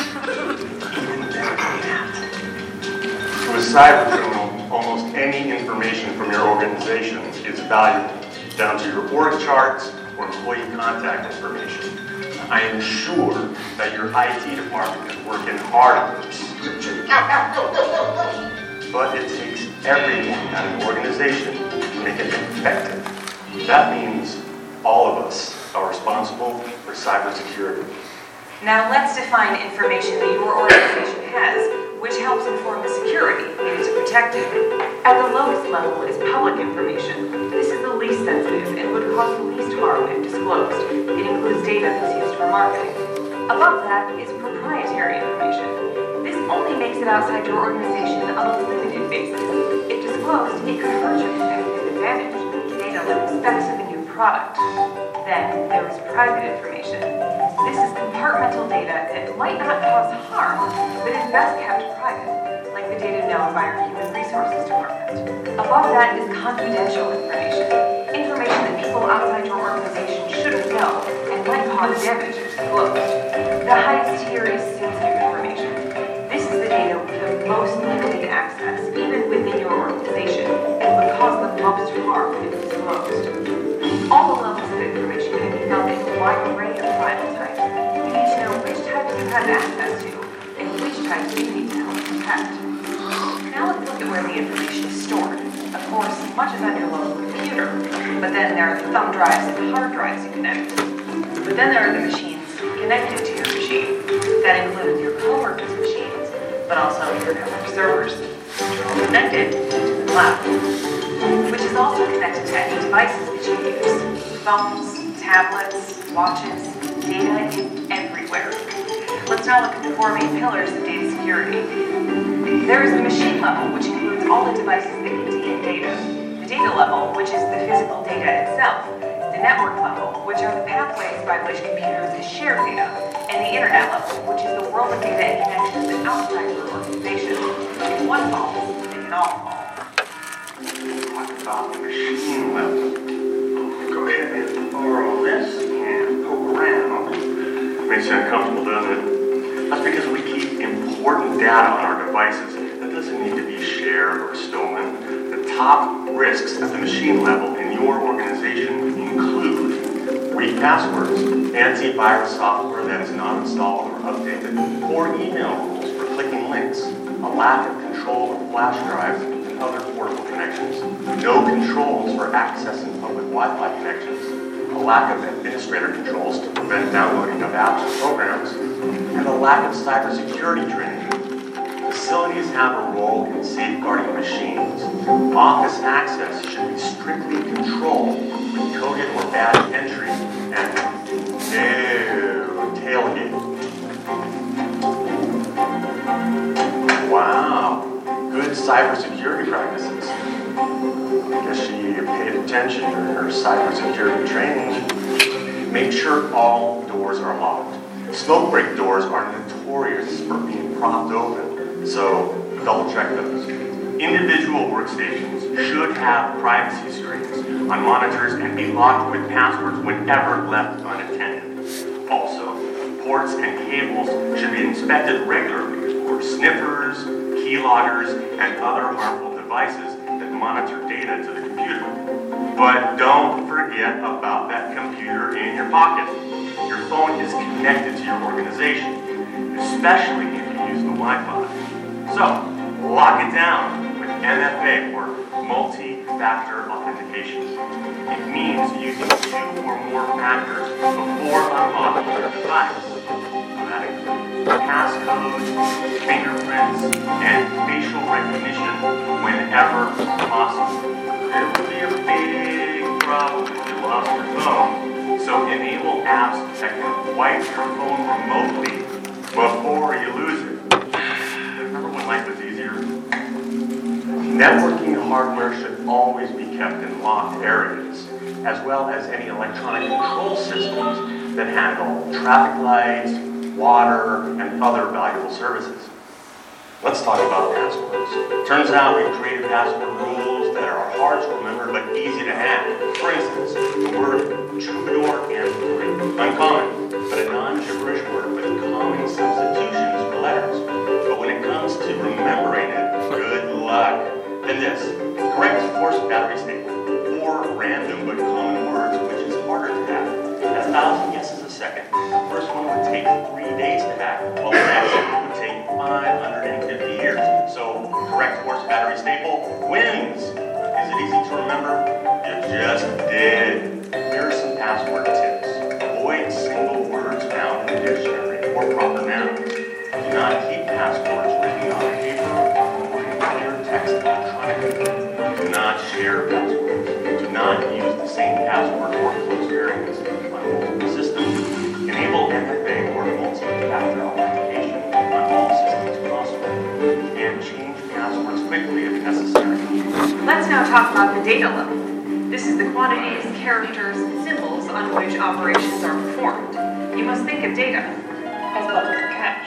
To a cyber criminal, almost any information from your organization is valuable, down to your org charts or employee contact information. I am sure that your IT department is working hard on this. But it takes everyone at an organization to make it effective. That means all of us are responsible for cybersecurity. Now let's define information that your organization has, which helps inform the security needed to protect it. At the lowest level is public information. This is the least sensitive and would cause the least harm if disclosed. It includes data that's used for marketing. Above that is proprietary information. This only makes it outside your organization on a limited basis. If disclosed, it could hurt your competitive advantage. Data like specs of a new product. Then there is private information. This is compartmental data that might not cause harm, but is best kept private, like the data known by our Human Resources Department. Above that is confidential information. Information that people outside your organization shouldn't know and might cause damage if disclosed. The highest tier is sensitive information. This is the data with the most limited access, even within your organization, and would cause the most harm if disclosed. All the levels of information can be found in a wide array of file types. You need to know which types you have access to and which types you need to help protect. Now let's look at where the information is stored. Of course, much is on your local computer, but then there are the thumb drives and hard drives you connect. But then there are the machines connected to your machine. That includes your coworkers' machines, but also your network servers, which are all connected to the cloud, which is also connected to any devices that you use. Phones, tablets, watches, data is everywhere. Let's now look at the four main pillars of data security. There is the machine level, which includes all the devices that contain data. The data level, which is the physical data itself. The network level, which are the pathways by which computers share data. And the internet level, which is the world of data and connections outside your organization. If one falls, they can all fall. Talk about the machine level. Go ahead and borrow this and poke around. Makes you uncomfortable, doesn't it? That's because we keep important data on our devices that doesn't need to be shared or stolen. The top risks at the machine level in your organization include weak passwords, antivirus software that is not installed or updated, poor email rules for clicking links, a lack of control of flash drives and other portable connections, no controls for accessing public Wi-Fi connections, a lack of administrator controls to prevent downloading of apps or programs, and a lack of cybersecurity training. Facilities have a role in safeguarding machines. Office access should be strictly controlled with coded or badge entry and no tailgate. Wow, good cybersecurity practices. I guess she paid attention during her cybersecurity training. Make sure all doors are locked. Smoke break doors are notorious for being propped open, so double check those. Individual workstations should have privacy screens on monitors and be locked with passwords whenever left unattended. Also, ports and cables should be inspected regularly for sniffers, keyloggers, and other harmful devices that monitor data to the computer. But don't forget about that computer in your pocket. Your phone is connected to your organization, especially if you use the Wi-Fi. So, lock it down with MFA or multi-factor authentication. It means using 2 or more factors before unlocking your device. That includes passcodes, fingerprints, and facial recognition whenever possible. It would be a big problem if you lost your phone, so enable apps that can wipe your phone remotely before you lose it. Remember when life was easier? Networking hardware should always be kept in locked areas, as well as any electronic control systems that handle traffic lights, water, and other valuable services. Let's talk about passwords. Turns out we've created password rules that are hard to remember but easy to hack. For instance, the word troubadour and three. Uncommon, but a non-gibberish word with common substitutions for letters. But when it comes to remembering it, good luck. Then this, correct forced battery statement. 4 random but common words, which is harder to hack. At 1,000 guesses a second, the first one would take 3 days to hack, while the next would take 550 years. So, correct forced battery staple wins. Is it easy to remember? You just did. Here are some password tips. Avoid single words found in the dictionary or proper nouns. Do not keep passwords written on paper or in clear text electronically. Do not share passwords. Do not use the same password or close variants on multiple systems. Enable MFA or multi-factor authentication on all systems possible. And change passwords quickly if necessary. Let's now talk about the data level. This is the quantities, characters, and symbols on which operations are performed. You must think of data as bubbles of cash.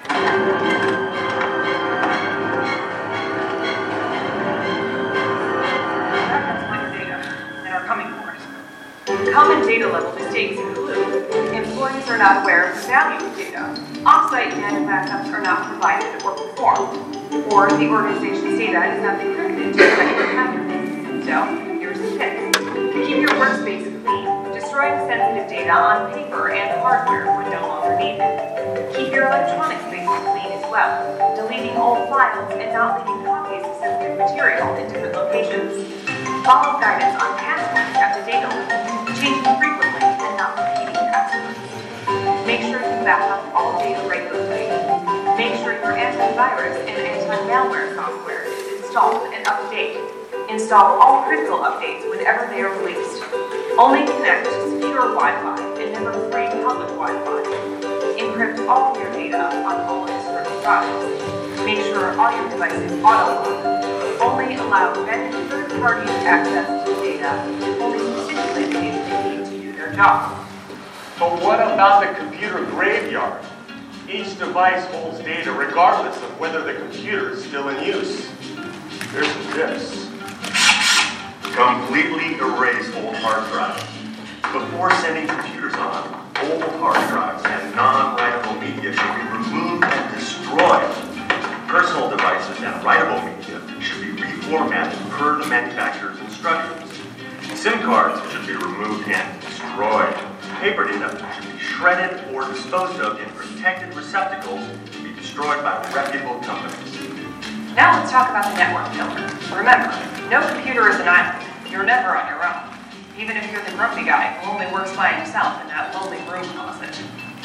That's my data and our coming force. Common data level mistakes include employees are not aware of the value of data, off-site data backups are not provided or performed, or the organization's data is not encrypted to protect your patterns. So, here's the tip. Keep your workspace clean, destroying sensitive data on paper and hardware when no longer needed. Keep your electronic spaces clean as well, deleting old files and not leaving copies of sensitive material in different locations. Follow guidance on passwords at the data level, changing frequently and not repeating passwords. Make sure you back up all data regularly. Make sure your antivirus and anti-malware software is installed and up to date. Install all critical updates whenever they are released. Only connect to secure Wi-Fi and never free public Wi-Fi. Encrypt all your data on all external drives. Make sure all your devices auto-lock. Only allow vetted third parties access to data, only stipulated if they need to do their job. But what about the computer graveyard? Each device holds data regardless of whether the computer is still in use. Here's some tips. Completely erase old hard drives. Before sending computers on, old hard drives and non-writable media should be removed and destroyed. Personal devices and writable media should be reformatted per the manufacturer's instructions. SIM cards should be removed and destroyed. Paper data should be shredded or disposed of in protected receptacles to be destroyed by reputable companies. Now let's talk about the network pillar. Remember, no computer is an island. You're never on your own. Even if you're the grumpy guy who only works by himself in that lonely broom closet.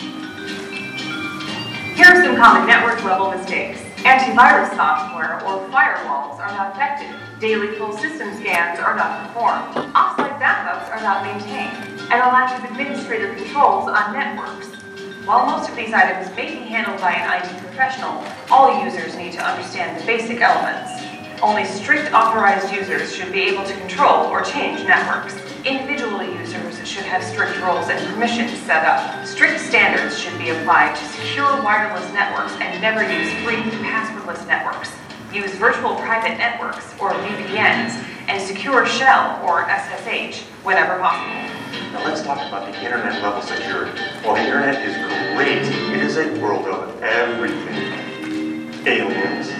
Here are some common network level mistakes. Antivirus software or firewalls are not effective. Daily full system scans are not performed. Offsite backups are not maintained. And a lack of administrative controls on networks. While most of these items may be handled by an IT professional, all users need to understand the basic elements. Only strict authorized users should be able to control or change networks. Individual users should have strict roles and permissions set up. Strict standards should be applied to secure wireless networks and never use free passwordless networks. Use virtual private networks, or VPNs, and secure shell, or SSH, whenever possible. Now let's talk about the internet level security. While the internet is great, it is a world of everything. Aliens.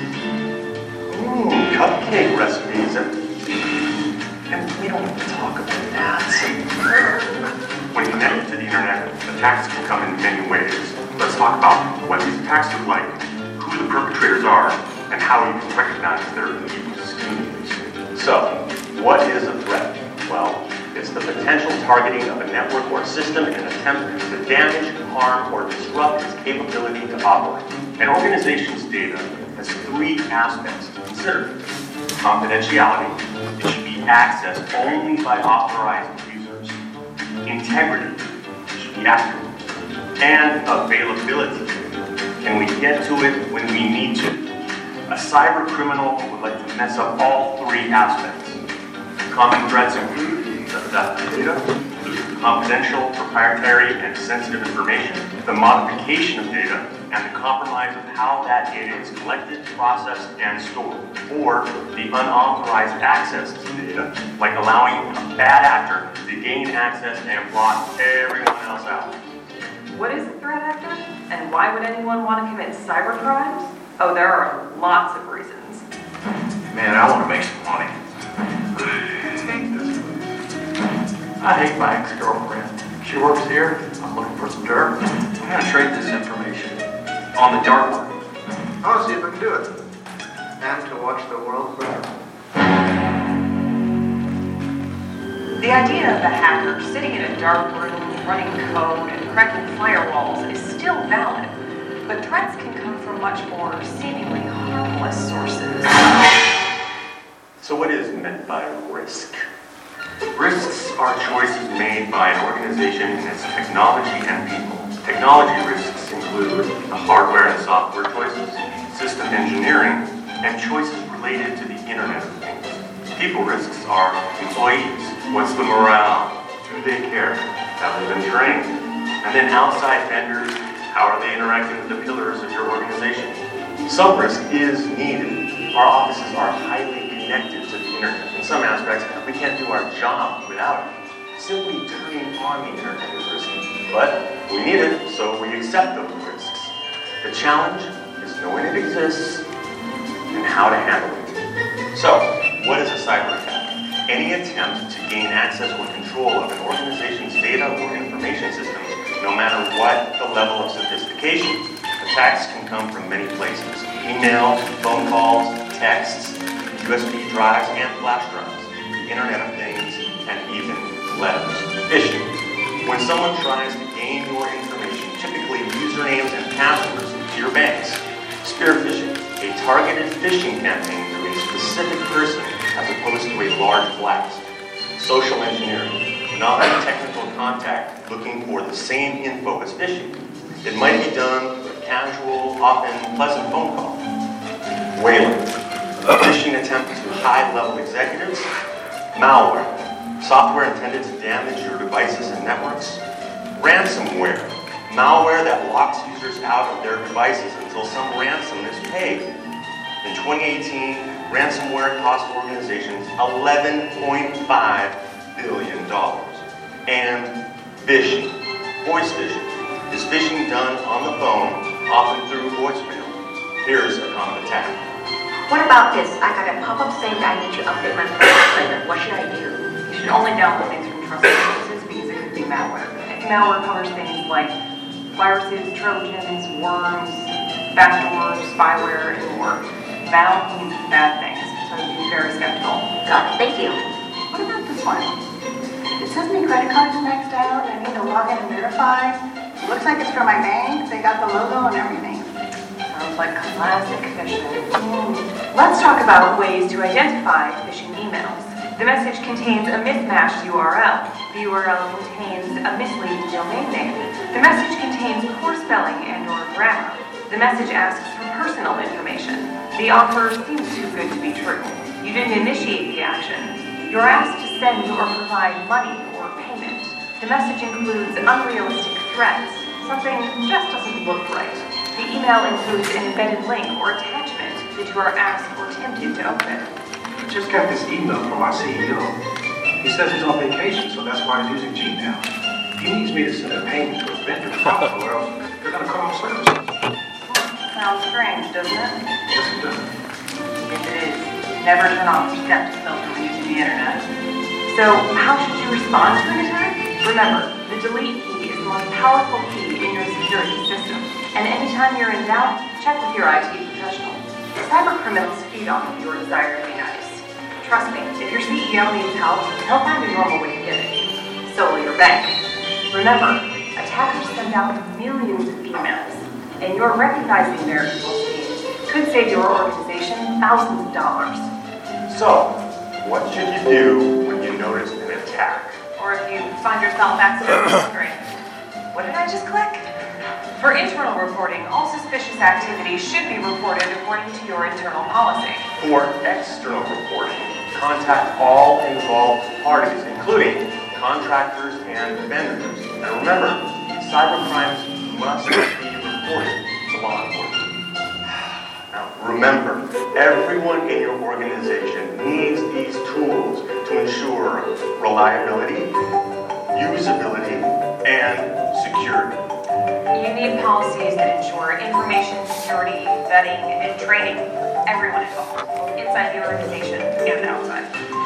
Cupcake recipes. And we don't even talk about that. When connected to the internet, attacks can come in many ways. Let's talk about what these attacks look like, who the perpetrators are, and how you can recognize their evil schemes. So, what is a threat? Well, it's the potential targeting of a network or system in an attempt to damage, harm, or disrupt its capability to operate. An organization's data has three aspects to consider. Confidentiality, it should be accessed only by authorized users. Integrity, it should be accurate. And availability, can we get to it when we need to? A cyber criminal would like to mess up all three aspects. Common threats include the theft of data, confidential, proprietary, and sensitive information, the modification of data, and the compromise of how that data is collected, processed, and stored, or the unauthorized access to data, like allowing a bad actor to gain access and block everyone else out. What is a threat actor? And why would anyone want to commit cyber crimes? Oh, there are lots of reasons. Man, I want to make some money. I hate my ex-girlfriend. She works here. I'm looking for some dirt. I'm going to trade this information on the dark web. I want to see if I can do it. And to watch the world burn. The idea of a hacker sitting in a dark room, running code, and cracking firewalls is still valid, but threats can come from much more seemingly harmless sources. So what is meant by risk? Risks are choices made by an organization in its technology and people. Technology risks include the hardware and software choices, system engineering, and choices related to the Internet of Things. People risks are employees. What's the morale? Do they care? Have they been trained? And then outside vendors, how are they interacting with the pillars of your organization? Some risk is needed. Our offices are highly connected to the Internet. In some aspects, we can't do our job without it. Simply turning on the Internet is risky. But we need it, so we accept those risks. The challenge is knowing it exists and how to handle it. So, what is a cyber attack? Any attempt to gain access or control of an organization's data or information systems, no matter what the level of sophistication. Attacks can come from many places. Emails, phone calls, texts, USB drives and flash drives, the Internet of Things, and even letters. Phishing. When someone tries to gain your information, typically usernames and passwords to your banks. Spear phishing. A targeted phishing campaign through a specific person as opposed to a large blast. Social engineering. Non-technical contact looking for the same info as phishing. It might be done through a casual, often pleasant phone call. Whaling. A phishing attempt to high-level executives. Malware. Software intended to damage your devices and networks. Ransomware. Malware that locks users out of their devices until some ransom is paid. In 2018, ransomware cost organizations $11.5 billion. And phishing. Voice phishing. Is phishing done on the phone, often through voicemail? Here's a common attack. What about this? I got a pop-up saying I need to update my password. What should I do? You should only download things from trusted sources because it could be malware. Malware covers things like viruses, trojans, worms, backdoors, spyware, and more. Val means bad things, so be very skeptical. Got it. Thank you. What about this one? It says my credit card's maxed out. I need to log in and verify. It looks like it's from my bank. They got the logo and everything. Sounds like classic phishing. Let's talk about ways to identify phishing emails. The message contains a mismatched URL. The URL contains a misleading domain name. The message contains poor spelling and/or grammar. The message asks for personal information. The offer seems too good to be true. You didn't initiate the action. You're asked to send or provide money or payment. The message includes unrealistic threats. Something just doesn't look right. The email includes an embedded link or attachment that you are asked or tempted to open. I just got this email from our CEO. He says he's on vacation, so that's why he's using Gmail. He needs me to send a payment to a vendor, or else they're going to cut off services. Sounds strange, doesn't it? Yes, it does. Yes, it is. Never turn off your skeptic filter when using the internet. So, how should you respond to an attack? Remember, the delete key is the most powerful key in your security system. And anytime you're in doubt, check with your IT professional. Cyber criminals feed off of your desire to be nice. Trust me, if your CEO needs help, he'll find a normal way to get it. So will your bank. Remember, attackers send out millions of emails, and your recognizing their evil schemes could save your organization thousands of dollars. So, what should you do when you notice an attack? Or if you find yourself accidentally wondering, what did I just click? For internal reporting, all suspicious activities should be reported according to your internal policy. For external reporting, contact all involved parties, including contractors and vendors. And remember, cybercrimes must be reported to law enforcement. Now, remember, everyone in your organization needs these tools to ensure reliability, usability, and security. You need policies that ensure information security, vetting, and training everyone involved, both inside the organization and outside.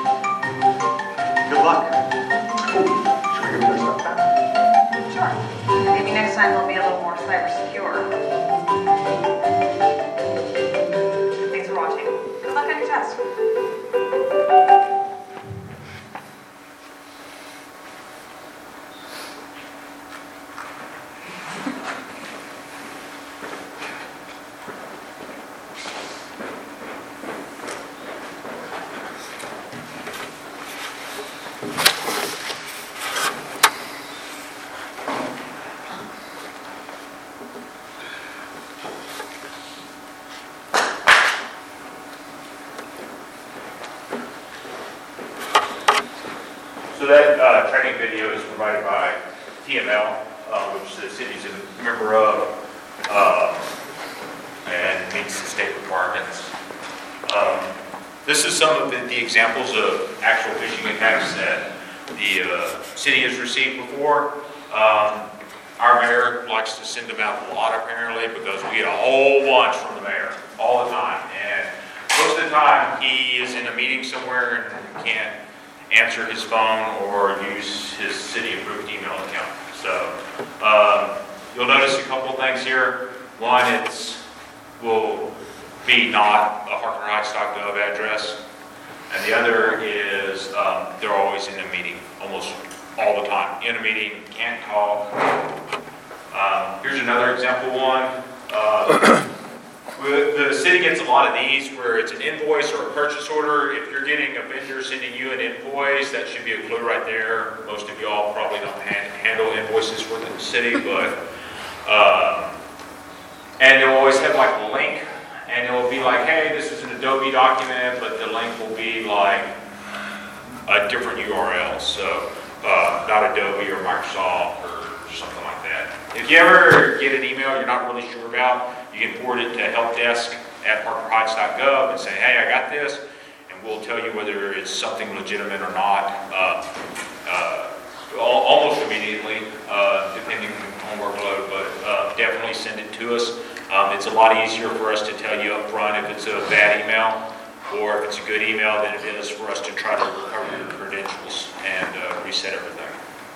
Good luck. Oh, should we give this up back? Sure. Maybe next time we'll be a little more cyber secure. Thanks for watching. Good luck on your test. So that training video is provided by TML, which the city's a member of, and meets the state requirements. This is some of the examples of actual phishing attacks that the city has received before. Our mayor likes to send them out a lot apparently because we get a whole bunch from the mayor all the time. And most of the time he is in a meeting somewhere and can't answer his phone or use his city-approved email account. So you'll notice a couple things here. One, it will be not a harkerheights.gov address. And the other is they're always in a meeting, almost all the time. In a meeting, can't talk. Here's another example one. The city gets a lot of these where it's an invoice or a purchase order. If you're getting a vendor sending you an invoice, that should be a clue right there. Most of y'all probably don't handle invoices for the city, but and they'll always have like a link, and it'll be like, hey, this is an Adobe document, but the link will be like a different URL. So not Adobe or Microsoft or something like that. If you ever get an email you're not really sure about, you can forward it to helpdesk@harkerheights.gov and say, hey, I got this, and we'll tell you whether it's something legitimate or not, almost immediately, depending on workload, but definitely send it to us. It's a lot easier for us to tell you up front if it's a bad email or if it's a good email than it is for us to try to recover your credentials and reset everything.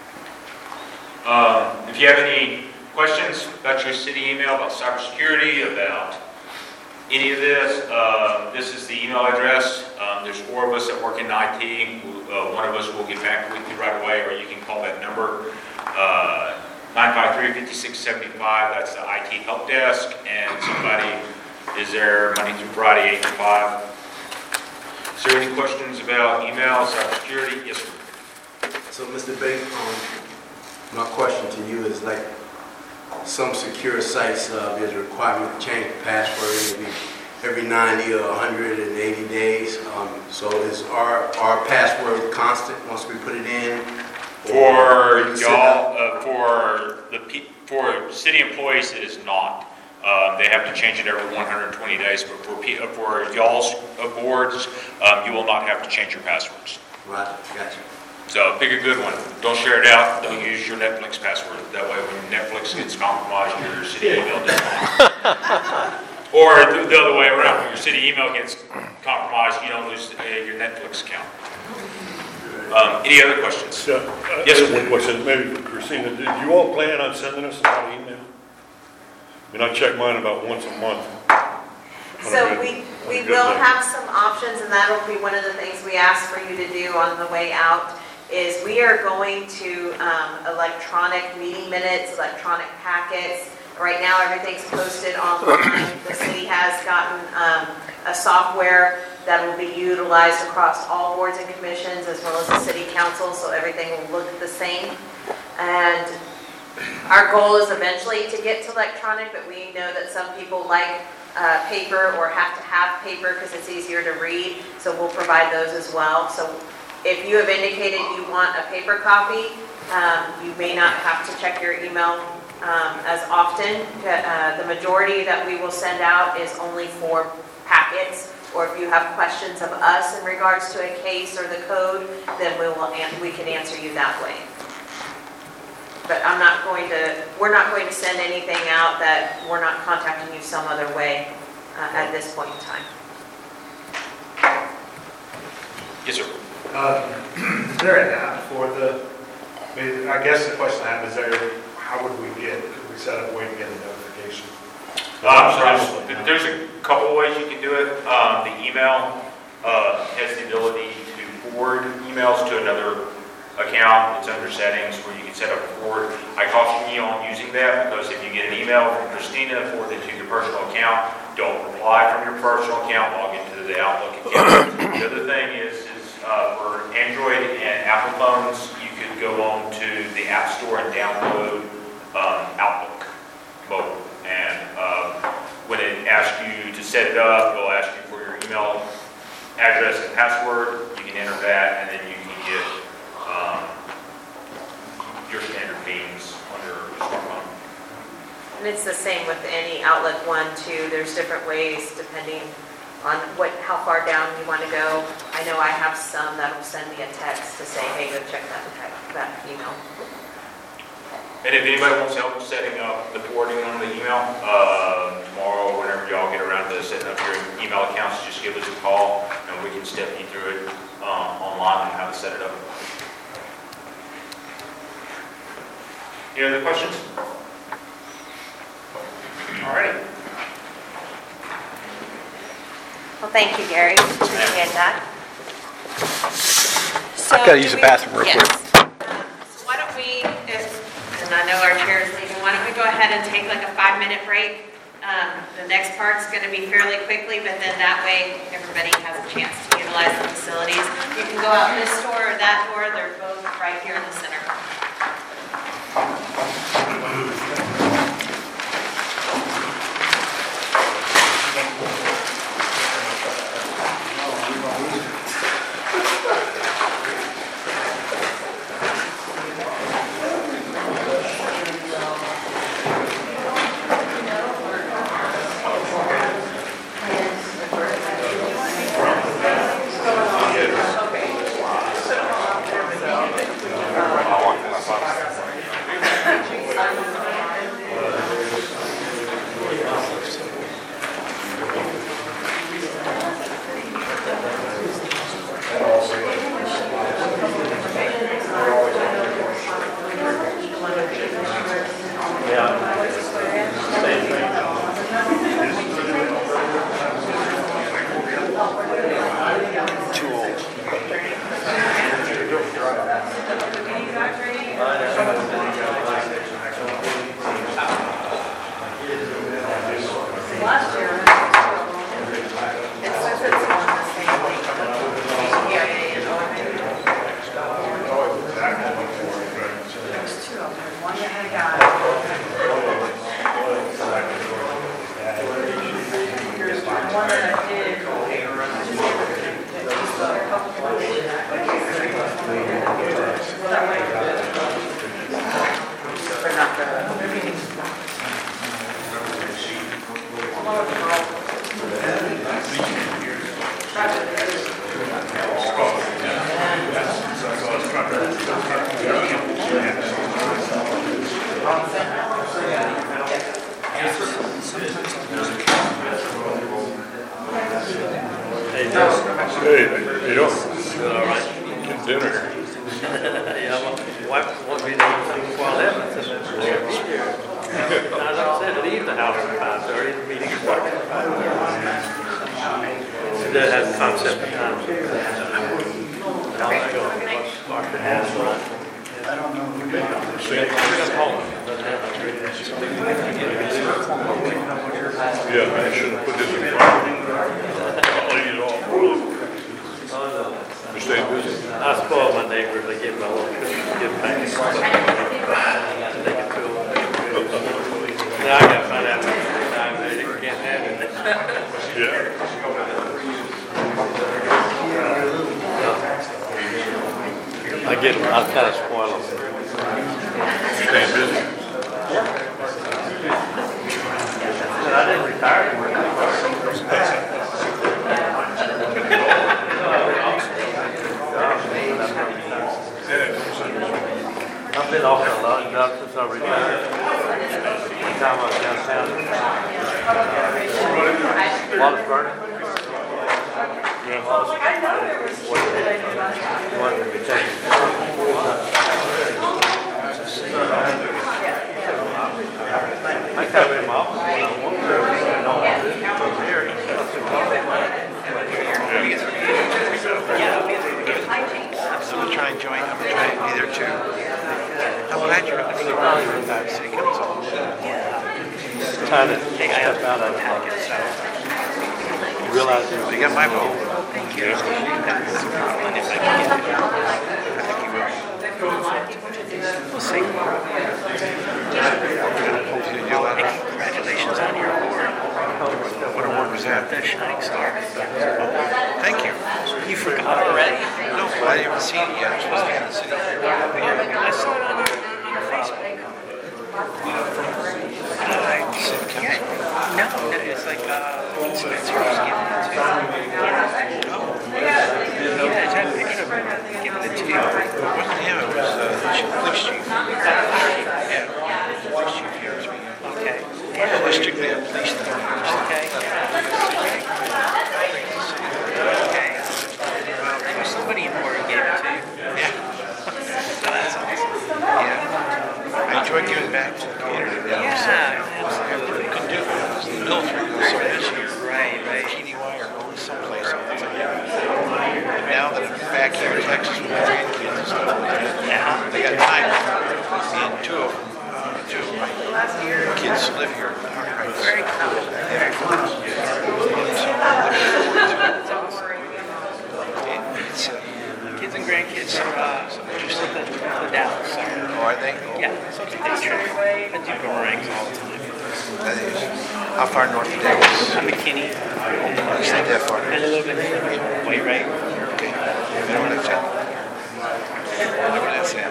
If you have any questions about your city email, about cybersecurity, about any of this, this is the email address. There's 4 of us that work in IT. One of us will get back with you right away, or you can call that number, 953-5675. That's the IT help desk, and somebody is there Monday through Friday, 8 to 5. Is there any questions about email, cybersecurity? Yes, sir. So, Mr. Baker, my question to you is like some secure sites, there's a requirement to change the password every 90 or 180 days. So is our password constant once we put it in? For y'all, for city employees, it is not. They have to change it every 120 days. But for y'all's boards, you will not have to change your passwords. Right, gotcha. So pick a good one. Don't share it out. Don't use your Netflix password. That way when Netflix gets compromised, your city email does not. Or the other way around. When your city email gets compromised, you don't lose your Netflix account. Any other questions? Yeah, yes, sir. one question, maybe for Christina. Do you all plan on sending us a lot of email? I mean, I check mine about once a month. So we will have some options, and that'll be one of the things we ask for you to do on the way out, is we are going to electronic meeting minutes, electronic packets. Right now, everything's posted online. The city has gotten a software that will be utilized across all boards and commissions, as well as the city council, so everything will look the same. And our goal is eventually to get to electronic, but we know that some people like paper or have to have paper because it's easier to read, so we'll provide those as well. So if you have indicated you want a paper copy, you may not have to check your email as often. The majority that we will send out is only for packets, or if you have questions of us in regards to a case or the code, then we can answer you that way. But we're not going to send anything out that we're not contacting you some other way at this point in time. Yes, sir. Is there an app for I guess the question I have is how would we set up a way to get a notification? There's a couple ways you can do it. The email has the ability to forward emails to another account. It's under settings where you can set up a forward. I caution you on using that because if you get an email from Christina, forward it to your personal account. Don't reply from your personal account, log into the Outlook account. The other thing is for Android and Apple phones, you could go on to the App Store and download Outlook mobile. And when it asks you to set it up, it'll ask you for your email address and password. You can enter that, and then you can get your standard themes on your smartphone. And it's the same with any Outlook one too. There's different ways depending on how far down you want to go. I know I have some that will send me a text to say, hey, go check that email. And if anybody wants help setting up the forwarding on the email, tomorrow, whenever y'all get around to setting up your email accounts, just give us a call and we can step you through it online and how to set it up. Any other questions? All right. Well, thank you, Gary. Appreciate that. I've got to use the bathroom real quick. So why don't we, and I know our chair is leaving, why don't we go ahead and take like a 5-minute break? The next part's going to be fairly quickly, but then that way everybody has a chance to utilize the facilities. You can go out this door or that door. They're both right here in the center. Here's one that I did. That way. But not the meetings. Hey, you know, all right. Get dinner. Yeah, my wife wanted me to leave before I left. I said, as I said, leave the house at 5:30, the meeting starts at 5:30. It does have a concept of time. I go, watch the house. I don't know who did it. Yeah, I should have put this in front of me. I'll eat it all. You're staying busy? I spoil my neighbors, they give me a little gift back. Now I gotta find out how many they can't have it. Yeah. I get them, I kind of spoil them. Staying busy? I didn't retire from work. I've been off a lot of jobs since I retired. One time I was downtown. Wallace Burning. Wanted to be taken. I come in my office when I want I'm gonna try and join. I'm gonna try and be there too. I'm glad you're on the phone for God's sake. It was all trying to step out of it. Realize so you got my vote. Thank you. And if I can get it, I think you will. We'll see. Hopefully you'll have congratulations on your award. What award was that? The Shining Star. Thank you. You forgot already? No, I haven't seen it yet. I'm supposed to be in the city. I saw it on your Facebook. City Council? No, it's like Spencer was giving it to. Yeah, I had a picture of her giving it to you. Yeah, it was the police chief. Yeah, police chief here was me. Okay. Yeah, strictly a police thing. Okay. Okay. Well, somebody important gave it to you. Yeah. So that's awesome. Yeah. I enjoy giving back to the community. Yeah, absolutely. You can do it. The military goes so busy. Right, right. Teeny wire going someplace. And now that I'm back here in Texas with my grandkids and stuff like that, they got time. And two of my kids live here in Park Heights. Very cool. Very cool. Kids and grandkids just live in Dallas. Oh, are they? Yeah. I do boomerangs all the time. That is. How far north of Dallas? I'm McKinney. It's not that far. I live in Way, right? Okay. You know where that's at? I know where that's at.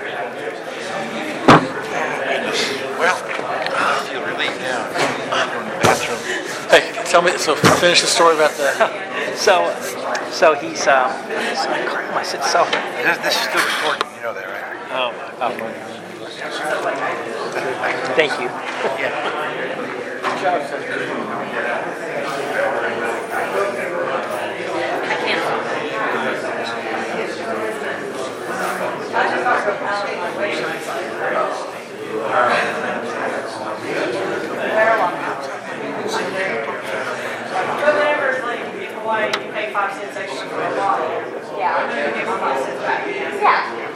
Well, I feel relieved now. I'm going to the bathroom. Hey, tell me, so finish the story about the... So he's, I said, so. This is still recording, you know that, right? Oh, my. Thank you. But whenever it's like in Hawaii, you pay 5 cents extra for a bottle. Yeah. I'm going to give 5 cents back. Yeah.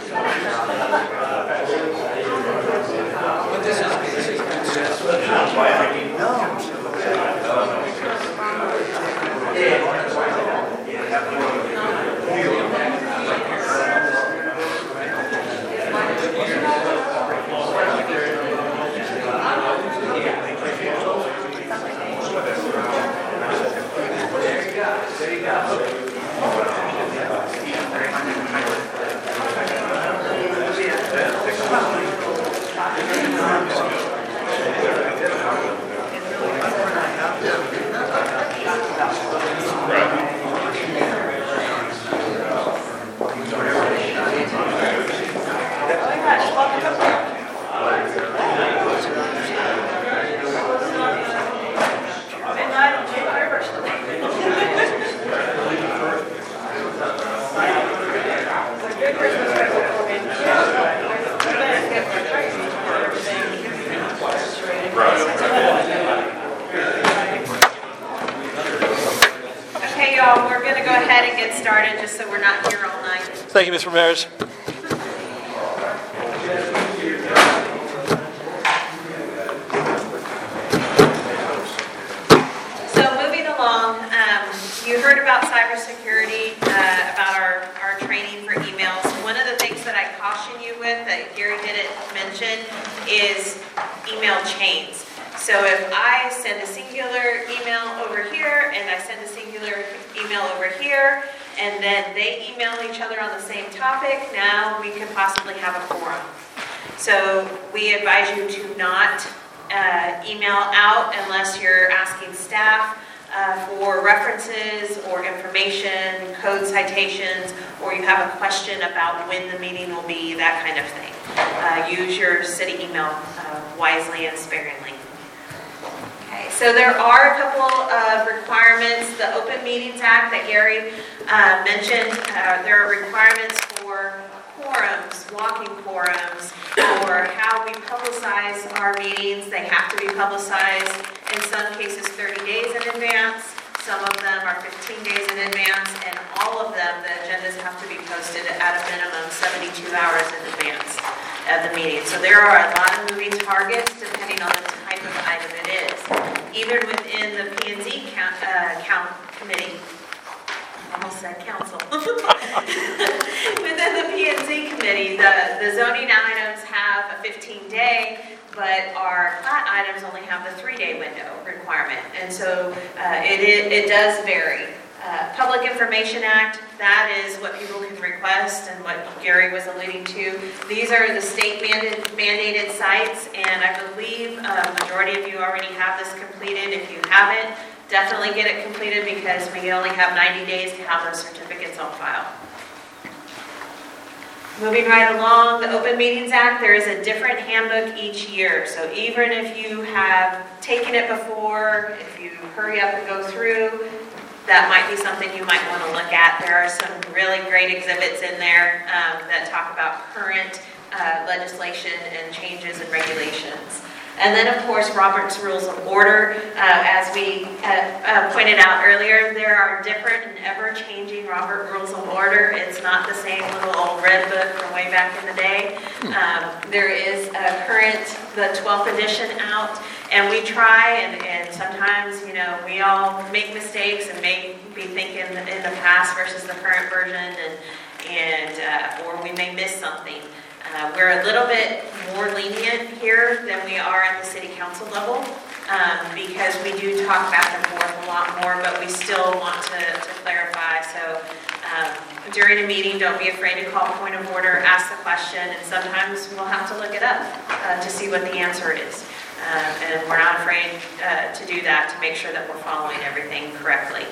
just so we're not here all night. Thank you, Ms. Ramirez. So moving along, you heard about cybersecurity, about our training for emails. One of the things that I caution you with, that Gary didn't mention, is email chains. So if I send a singular email over here, and I send a singular email over here, and then they email each other on the same topic, now we could possibly have a quorum. So we advise you to not email out unless you're asking staff for references or information, code citations, or you have a question about when the meeting will be, that kind of thing. Use your city email wisely and sparingly. Okay, so there are a couple of requirements. The Open Meetings Act that Gary mentioned, there are requirements for quorums, walking quorums, or how we publicize our meetings. They have to be publicized, in some cases 30 days in advance, some of them are 15 days in advance, and all of them, the agendas have to be posted at a minimum 72 hours in advance of the meeting. So there are a lot of moving targets depending on the type of item it is. Even within the P&Z committee, almost said council. Within the P&Z committee, the zoning items have a 15-day, but our plat items only have the 3-day window requirement. And so it does vary. Public Information Act, that is what people can request and what Gary was alluding to. These are the state mandated sites, and I believe a majority of you already have this completed. If you haven't, definitely get it completed because we only have 90 days to have those certificates on file. Moving right along, the Open Meetings Act, there is a different handbook each year. So even if you have taken it before, if you hurry up and go through, that might be something you might want to look at. There are some really great exhibits in there that talk about current legislation and changes and regulations. And then, of course, Robert's Rules of Order. As we pointed out earlier, there are different and ever-changing Robert Rules of Order. It's not the same little old red book from way back in the day. There is a current, the 12th edition out, and we try, and sometimes, you know, we all make mistakes and may be thinking in the past versus the current version, or we may miss something. We're a little bit more lenient here than we are at the city council level because we do talk back and forth a lot more, but we still want to clarify. So during a meeting, don't be afraid to call point of order, ask the question, and sometimes we'll have to look it up to see what the answer is. And we're not afraid to do that to make sure that we're following everything correctly.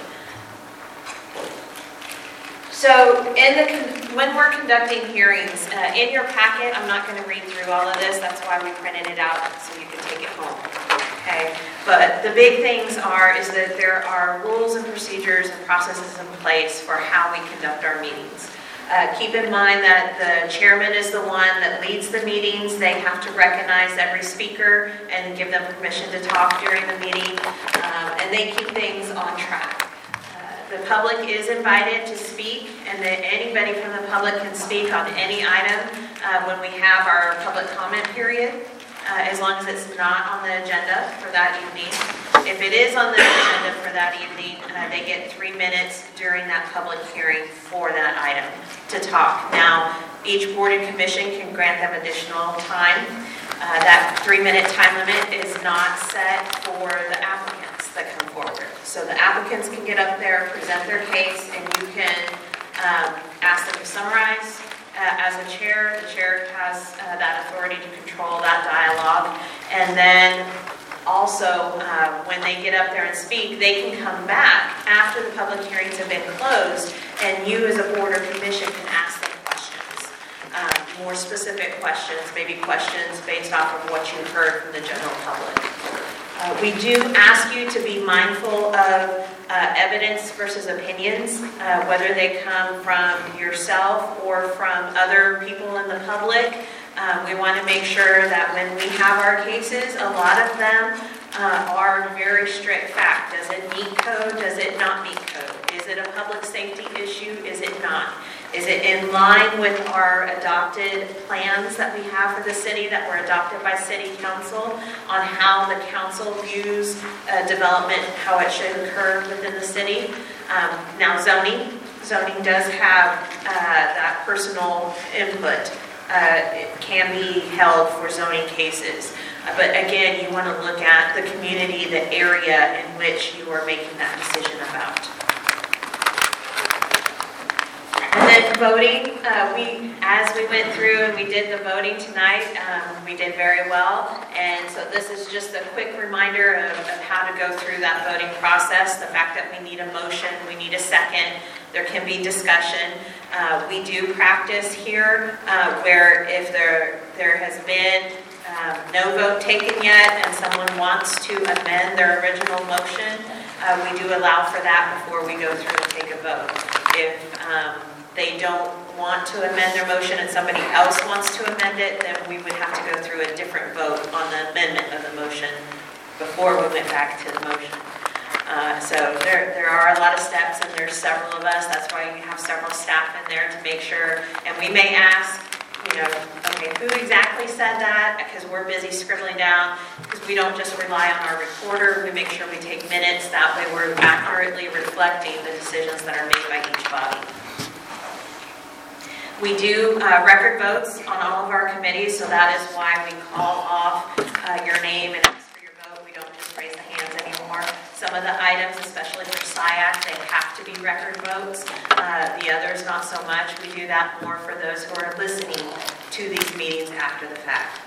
So when we're conducting hearings, in your packet, I'm not going to read through all of this, that's why we printed it out so you can take it home. Okay? But the big things is that there are rules and procedures and processes in place for how we conduct our meetings. Keep in mind that the chairman is the one that leads the meetings. They have to recognize every speaker and give them permission to talk during the meeting, and they keep things on track. The public is invited to speak, and that anybody from the public can speak on any item when we have our public comment period, as long as it's not on the agenda for that evening. If it is on the agenda for that evening, they get 3 minutes during that public hearing for that item to talk. Now, each board and commission can grant them additional time. That 3-minute time limit is not set for the applicants that come forward. So the applicants can get up there, present their case, and you can ask them to summarize. As a chair, the chair has that authority to control that dialogue. And then also, when they get up there and speak, they can come back after the public hearings have been closed, and you as a board or commission can ask them questions. More specific questions, maybe questions based off of what you heard from the general public. We do ask you to be mindful of evidence versus opinions, whether they come from yourself or from other people in the public. We want to make sure that when we have our cases, a lot of them are very strict fact. Does it meet code? Does it not meet code? Is it a public safety issue? Is it not? Is it in line with our adopted plans that we have for the city that were adopted by City Council on how the council views development, how it should occur within the city? Now zoning does have that personal input. It can be held for zoning cases. But again, you want to look at the community, the area in which you are making that decision about. And then voting, as we went through and we did the voting tonight, we did very well. And so this is just a quick reminder of how to go through that voting process. The fact that we need a motion, we need a second, there can be discussion. We do practice here where if there has been no vote taken yet and someone wants to amend their original motion, we do allow for that before we go through and take a vote. If they don't want to amend their motion and somebody else wants to amend it, then we would have to go through a different vote on the amendment of the motion before we went back to the motion. So there are a lot of steps, and there's several of us. That's why we have several staff in there to make sure. And we may ask, okay, who exactly said that? Because we're busy scribbling down. Because we don't just rely on our recorder. We make sure we take minutes. That way we're accurately reflecting the decisions that are made by each body. We do record votes on all of our committees, so that is why we call off your name and ask for your vote. We don't just raise the hands anymore. Some of the items, especially for SIAC, they have to be record votes. The others, not so much. We do that more for those who are listening to these meetings after the fact.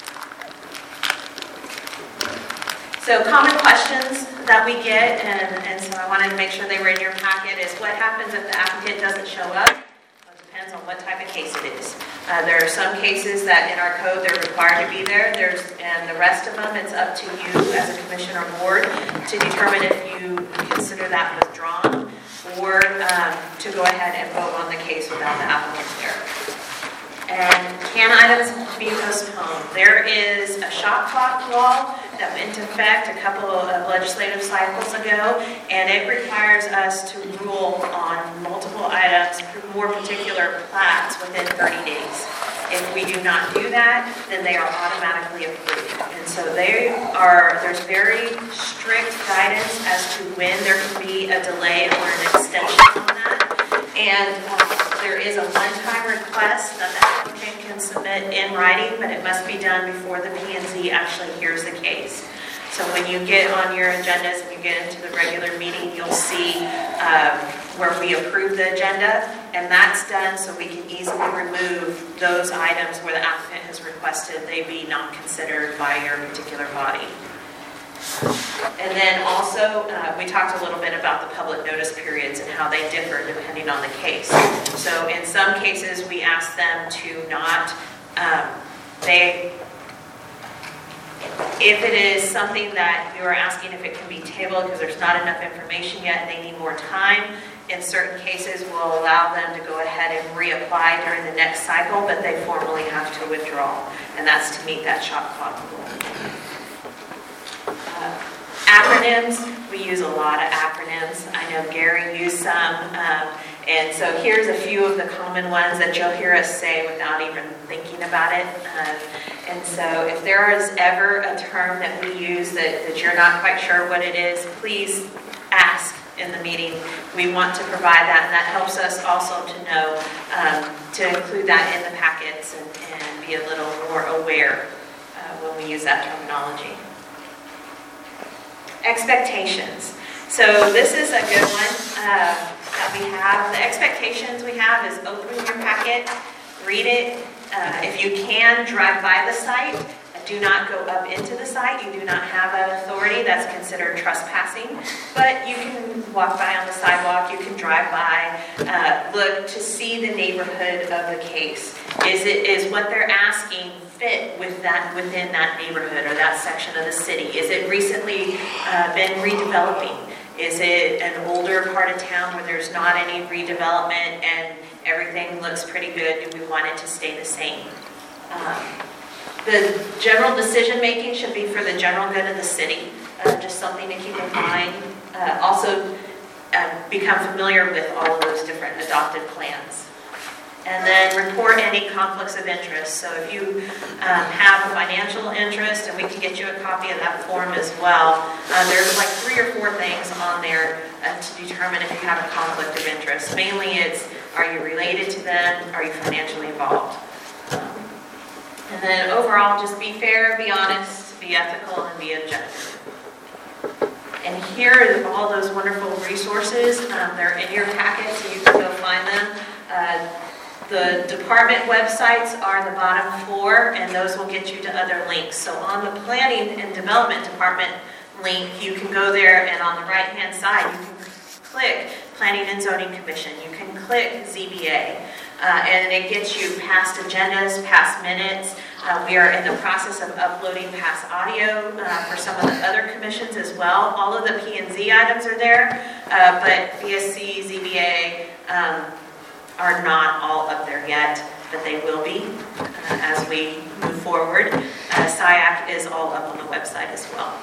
So common questions that we get, and so I wanted to make sure they were in your packet, is what happens if the applicant doesn't show up? Depends on what type of case it is. There are some cases that in our code they're required to be there. And the rest of them, it's up to you as a commission or board to determine if you consider that withdrawn or to go ahead and vote on the case without the applicant there. And can items be postponed? There is a shot clock law that went into effect a couple of legislative cycles ago, and it requires us to rule on multiple items, more particular plats, within 30 days. If we do not do that, then they are automatically approved. And so there's very strict guidance as to when there can be a delay or an extension on that. And there is a one-time request that the applicant can submit in writing, but it must be done before the P&Z actually hears the case. So when you get on your agendas and you get into the regular meeting, you'll see where we approve the agenda, and that's done so we can easily remove those items where the applicant has requested they be not considered by your particular body. And then also, we talked a little bit about the public notice periods and how they differ depending on the case. So in some cases, we ask them to not, if it is something that you are asking if it can be tabled because there's not enough information yet and they need more time, in certain cases we'll allow them to go ahead and reapply during the next cycle, but they formally have to withdraw, and that's to meet that shot clock rule. Acronyms, we use a lot of acronyms. I know Gary used some, and so here's a few of the common ones that you'll hear us say without even thinking about it. And so if there is ever a term that we use that you're not quite sure what it is, please ask in the meeting. We want to provide that, and that helps us also to know to include that in the packets and be a little more aware when we use that terminology. Expectations. So this is a good one that we have. The expectations we have is open your packet, read it. If you can, drive by the site. Do not go up into the site. You do not have that authority. That's considered trespassing. But you can walk by on the sidewalk. You can drive by, look to see the neighborhood of the case. Is what they're asking fit with that within that neighborhood or that section of the city? Is it recently been redeveloping? Is it an older part of town where there's not any redevelopment and everything looks pretty good? Do we want it to stay the same? The general decision making should be for the general good of the city. Just something to keep in mind. Also, become familiar with all of those different adopted plans. And then report any conflicts of interest. So if you have a financial interest, and we can get you a copy of that form as well, there's like 3 or 4 things on there to determine if you have a conflict of interest. Mainly it's, are you related to them? Are you financially involved? And then overall, just be fair, be honest, be ethical, and be objective. And here are all those wonderful resources. They're in your packet, so you can go find them. The department websites are the bottom 4, and those will get you to other links. So on the Planning and Development Department link, you can go there, and on the right-hand side, you can click Planning and Zoning Commission. You can click ZBA, and it gets you past agendas, past minutes. We are in the process of uploading past audio for some of the other commissions as well. All of the P&Z items are there, but BSC, ZBA, are not all up there yet, but they will be as we move forward. SIAC is all up on the website as well.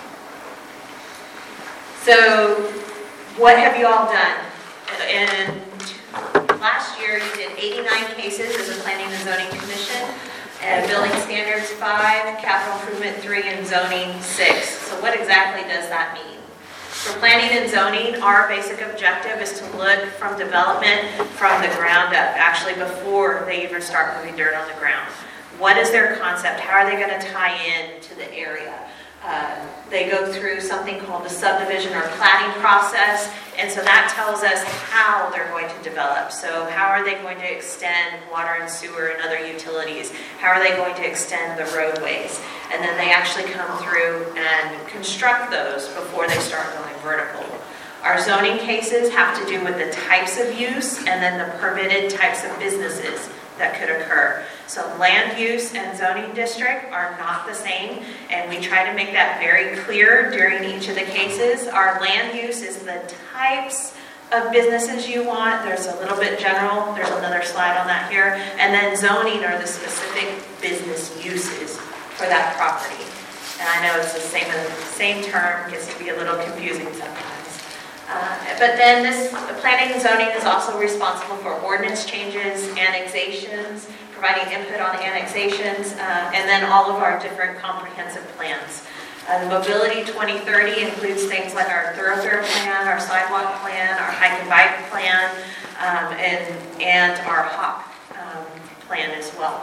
So what have you all done? In last year, you did 89 cases as a Planning and Zoning Commission, and Building Standards 5, Capital Improvement 3, and Zoning 6. So what exactly does that mean? For planning and zoning, our basic objective is to look from development from the ground up, actually before they even start moving dirt on the ground. What is their concept? How are they going to tie in to the area? They go through something called the subdivision or platting process, and so that tells us how they're going to develop. So how are they going to extend water and sewer and other utilities? How are they going to extend the roadways? And then they actually come through and construct those before they start going vertical. Our zoning cases have to do with the types of use and then the permitted types of businesses that could occur. So land use and zoning district are not the same, and we try to make that very clear during each of the cases. Our land use is the types of businesses you want. There's a little bit general. There's another slide on that here. And then zoning are the specific business uses for that property. And I know it's the same term, gets to be a little confusing sometimes. But then planning and zoning is also responsible for ordinance changes, annexations, providing input on annexations, and then all of our different comprehensive plans. The Mobility 2030 includes things like our thoroughfare plan, our sidewalk plan, our hike and bike plan, and our HOP plan as well.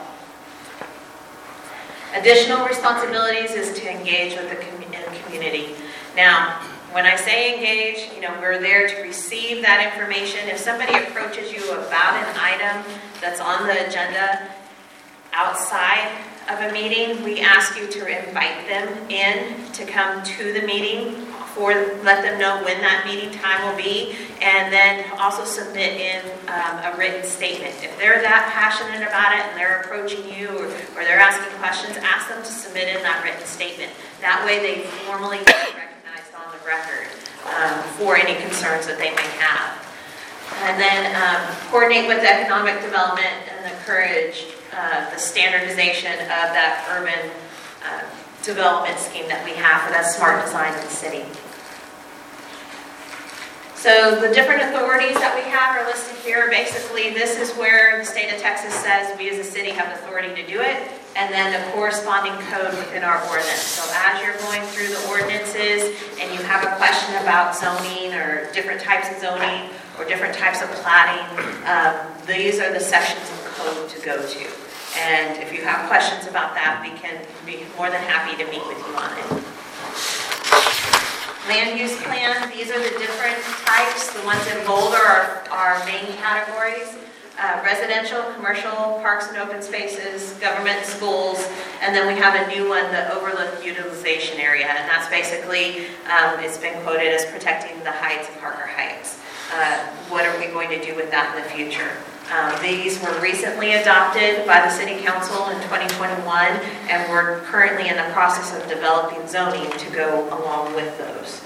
Additional responsibilities is to engage with the community. Now, when I say engage, we're there to receive that information. If somebody approaches you about an item that's on the agenda outside of a meeting, we ask you to invite them in to come to the meeting, let them know when that meeting time will be, and then also submit in a written statement. If they're that passionate about it and they're approaching you or they're asking questions, ask them to submit in that written statement. That way they formally get recognized on the record for any concerns that they may have. And then coordinate with economic development and encourage the standardization of that urban development scheme that we have for that smart design of the city. So the different authorities that we have are listed here. Basically, this is where the state of Texas says we as a city have authority to do it, and then the corresponding code within our ordinance. So as you're going through the ordinances and you have a question about zoning or different types of zoning or different types of platting, these are the sections of code to go to. And if you have questions about that, we can be more than happy to meet with you on it. Land use plan, these are the different types. The ones in bold are our main categories. Residential, commercial, parks and open spaces, government, schools, and then we have a new one, the overlook utilization area, and that's basically, it's been quoted as protecting the heights of Parker Heights. What are we going to do with that in the future? These were recently adopted by the City Council in 2021, and we're currently in the process of developing zoning to go along with those.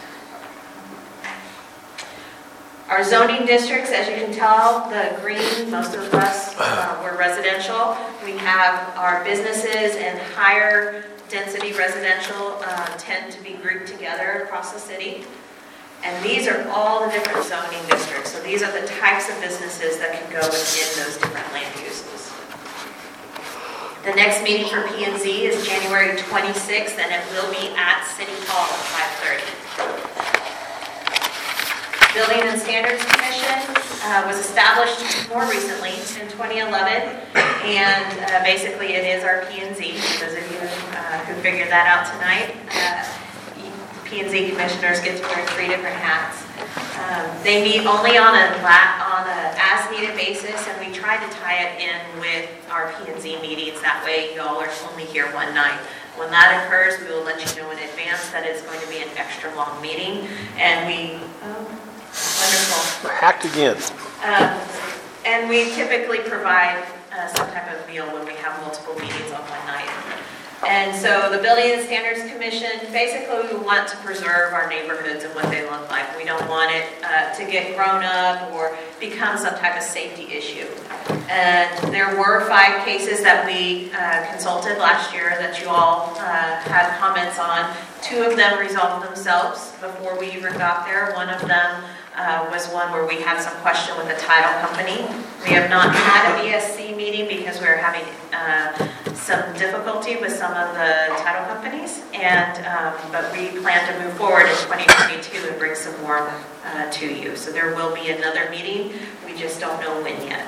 Our zoning districts, as you can tell, the green, most of us were residential. We have our businesses and higher density residential tend to be grouped together across the city. And these are all the different zoning districts. So these are the types of businesses that can go within those different land uses. The next meeting for P&Z is January 26th, and it will be at City Hall at 5:30. Building and Standards Commission was established more recently in 2011, and basically it is our P&Z, for those of you who figured that out tonight. P&Z commissioners get to wear 3 different hats. They meet only on a as-needed basis, and we try to tie it in with our P&Z meetings. That way you all are only here one night. When that occurs, we will let you know in advance that it's going to be an extra long meeting, and wonderful. Hacked again. And we typically provide some type of meal when we have multiple meetings on one night. And so the Building and Standards Commission, basically we want to preserve our neighborhoods and what they look like. We don't want it to get grown up or become some type of safety issue. And there were 5 cases that we consulted last year that you all had comments on. 2 of them resolved themselves before we even got there. One of them was one where we had some question with the title company. We have not had a BSC meeting because we're having some difficulty with some of the title companies, but we plan to move forward in 2022 and bring some more to you. So there will be another meeting. We just don't know when yet.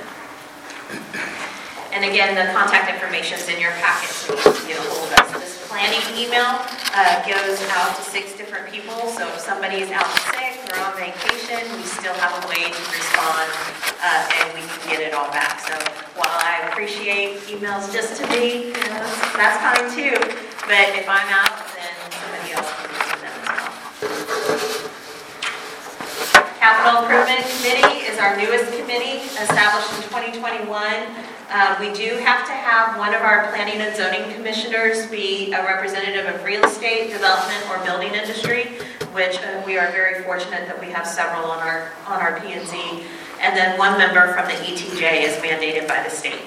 And again, the contact information is in your packet, so you can get a hold of us. This planning email goes out to 6 different people, so if somebody is out sick or on vacation, we still have a way to respond, and we can get it all back. So while I appreciate emails just to me, that's fine too, but if I'm out, then somebody else can receive them as well. Capital Improvement Committee is our newest committee, established in 2021. We do have to have one of our planning and zoning commissioners be a representative of real estate, development, or building industry, which we are very fortunate that we have several on our P&Z. And then 1 member from the ETJ is mandated by the state.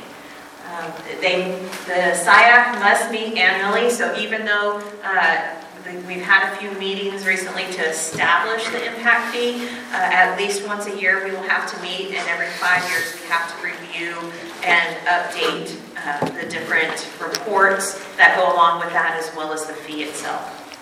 The SIAC must meet annually, so even though we've had a few meetings recently to establish the impact fee, at least once a year we will have to meet, and every 5 years we have to review and update the different reports that go along with that, as well as the fee itself.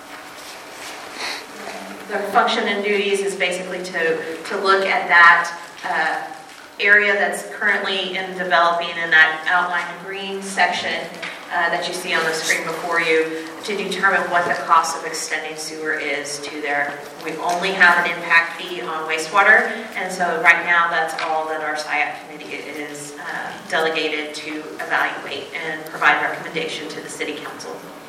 The function and duties is basically to look at that area that's currently in developing in that outlined green section that you see on the screen before you, to determine what the cost of extending sewer is to there. We only have an impact fee on wastewater, and so right now that's all that our SIAC committee is delegated to evaluate and provide recommendation to the City Council.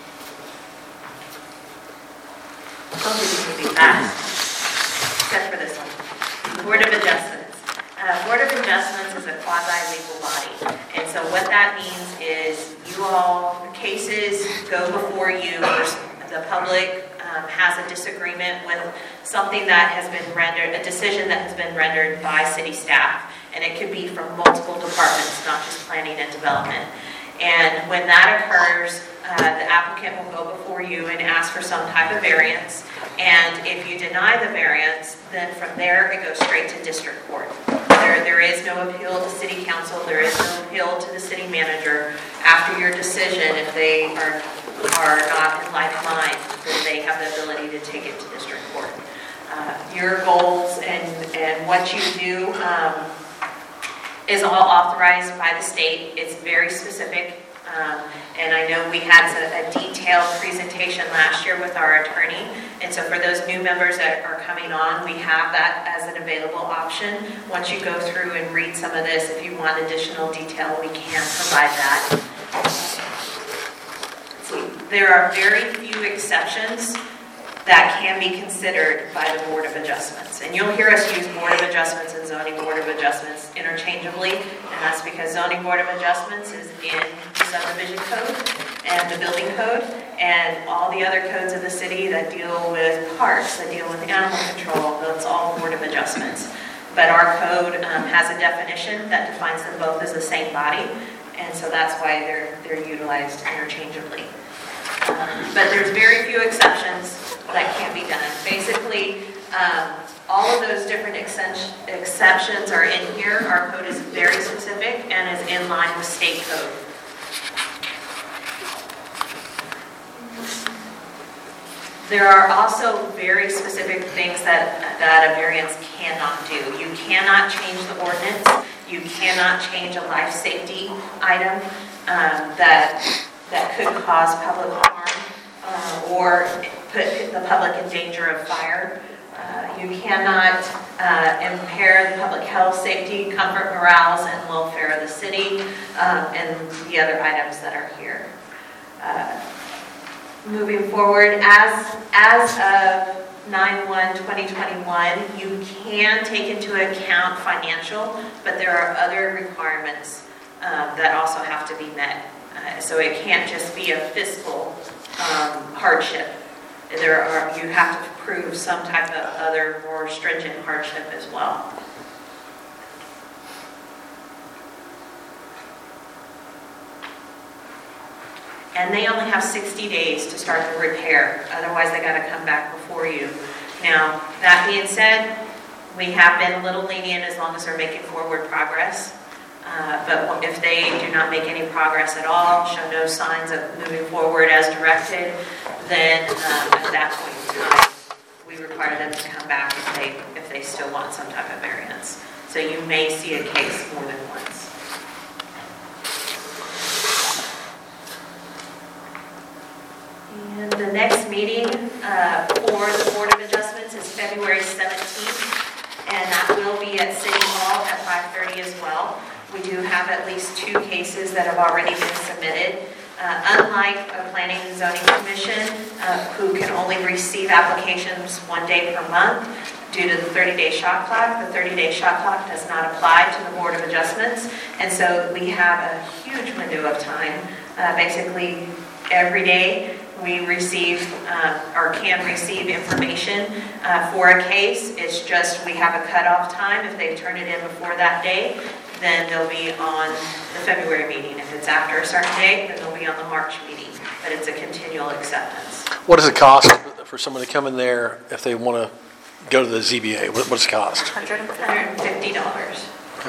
Hopefully this will be fast, except for this one. Board of Adjustments. Board of Adjustments is a quasi-legal body, and so what that means is you all, cases go before you, the public has a disagreement with something that has been rendered, a decision that has been rendered by city staff, and it could be from multiple departments, not just planning and development. And when that occurs, the applicant will go before you and ask for some type of variance, and if you deny the variance, then from there it goes straight to district court. There is no appeal to City Council, there is no appeal to the city manager. After your decision, if they are not in like mind, then they have the ability to take it to district court. Your goals and what you do is all authorized by the state. It's very specific. And I know we had a detailed presentation last year with our attorney, and so for those new members that are coming on, we have that as an available option. Once you go through and read some of this, if you want additional detail, we can provide that. There are very few exceptions that can be considered by the Board of Adjustments. And you'll hear us use Board of Adjustments and Zoning Board of Adjustments interchangeably, and that's because Zoning Board of Adjustments is in the subdivision code and the building code and all the other codes of the city that deal with parks, that deal with animal control. That's all Board of Adjustments. But our code has a definition that defines them both as the same body, and so that's why they're utilized interchangeably. But there's very few exceptions that can be done. Basically, all of those different exceptions are in here. Our code is very specific and is in line with state code. There are also very specific things that a variance cannot do. You cannot change the ordinance. You cannot change a life safety item that could cause public harm or put the public in danger of fire. You cannot impair the public health, safety, comfort, morals, and welfare of the city, and the other items that are here. Moving forward, as of 9/1/2021, you can take into account financial, but there are other requirements that also have to be met. So it can't just be a fiscal hardship. You have to prove some type of other more stringent hardship as well. And they only have 60 days to start the repair. Otherwise, they got to come back before you. Now, that being said, we have been a little lenient as long as they're making forward progress. But if they do not make any progress at all, show no signs of moving forward as directed, then at that point in time, we require them to come back if they still want some type of variance. So you may see a case more than once. And the next meeting for the Board of Adjustments is February 17th, and that will be at City Hall at 5:30 as well. We do have at least 2 cases that have already been submitted. Unlike a Planning and Zoning Commission, who can only receive applications 1 day per month due to the 30-day shot clock, the 30-day shot clock does not apply to the Board of Adjustments, and so we have a huge window of time. Basically, every day we receive or can receive information for a case. It's just we have a cutoff time. If they turn it in before that day, then they'll be on the February meeting. If it's after a certain date, then they'll be on the March meeting. But it's a continual acceptance. What does it cost for someone to come in there if they want to go to the ZBA? What does it cost? $150.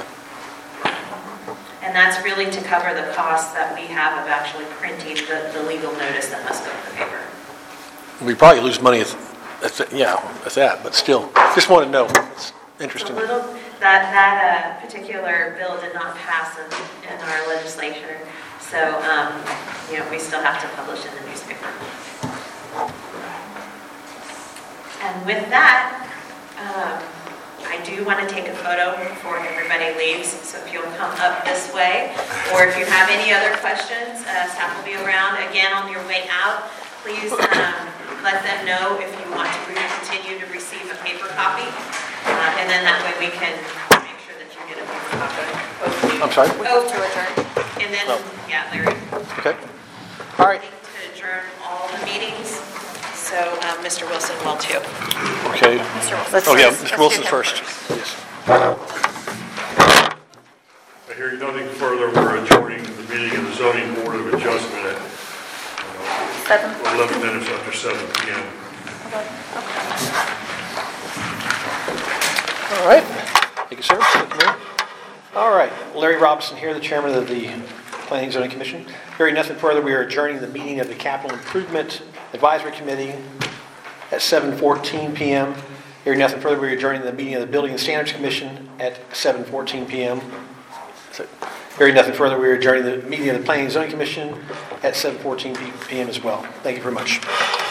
And that's really to cover the cost that we have of actually printing the legal notice that must go in the paper. We probably lose money at that, but still, just want to know. It's interesting. That particular bill did not pass in our legislature, so we still have to publish in the newspaper. And with that, I do want to take a photo before everybody leaves, so if you'll come up this way, or if you have any other questions, staff will be around. Again, on your way out, please let them know if you want to continue to receive a paper copy, and then that way we can make sure that you get a paper copy. I'm sorry? Oath to adjourn. And then, Larry. Okay. All right. To adjourn all the meetings, so Mr. Wilson will too. Okay. Mr. Wilson. Oh, yeah, Mr. Wilson's first. Yes. I hear nothing further. We're adjourning the meeting of the Zoning Board of Adjustment at 11 minutes after 7 p.m. All right. Thank you, sir. All right. Larry Robinson here, the chairman of the Planning and Zoning Commission. Hearing nothing further, we are adjourning the meeting of the Capital Improvement Advisory Committee at 7:14 p.m. Hearing nothing further, we are adjourning the meeting of the Building and Standards Commission at 7:14 p.m. Hearing nothing further, we are adjourning the meeting of the Planning and Zoning Commission at 7:14 p.m. as well. Thank you very much.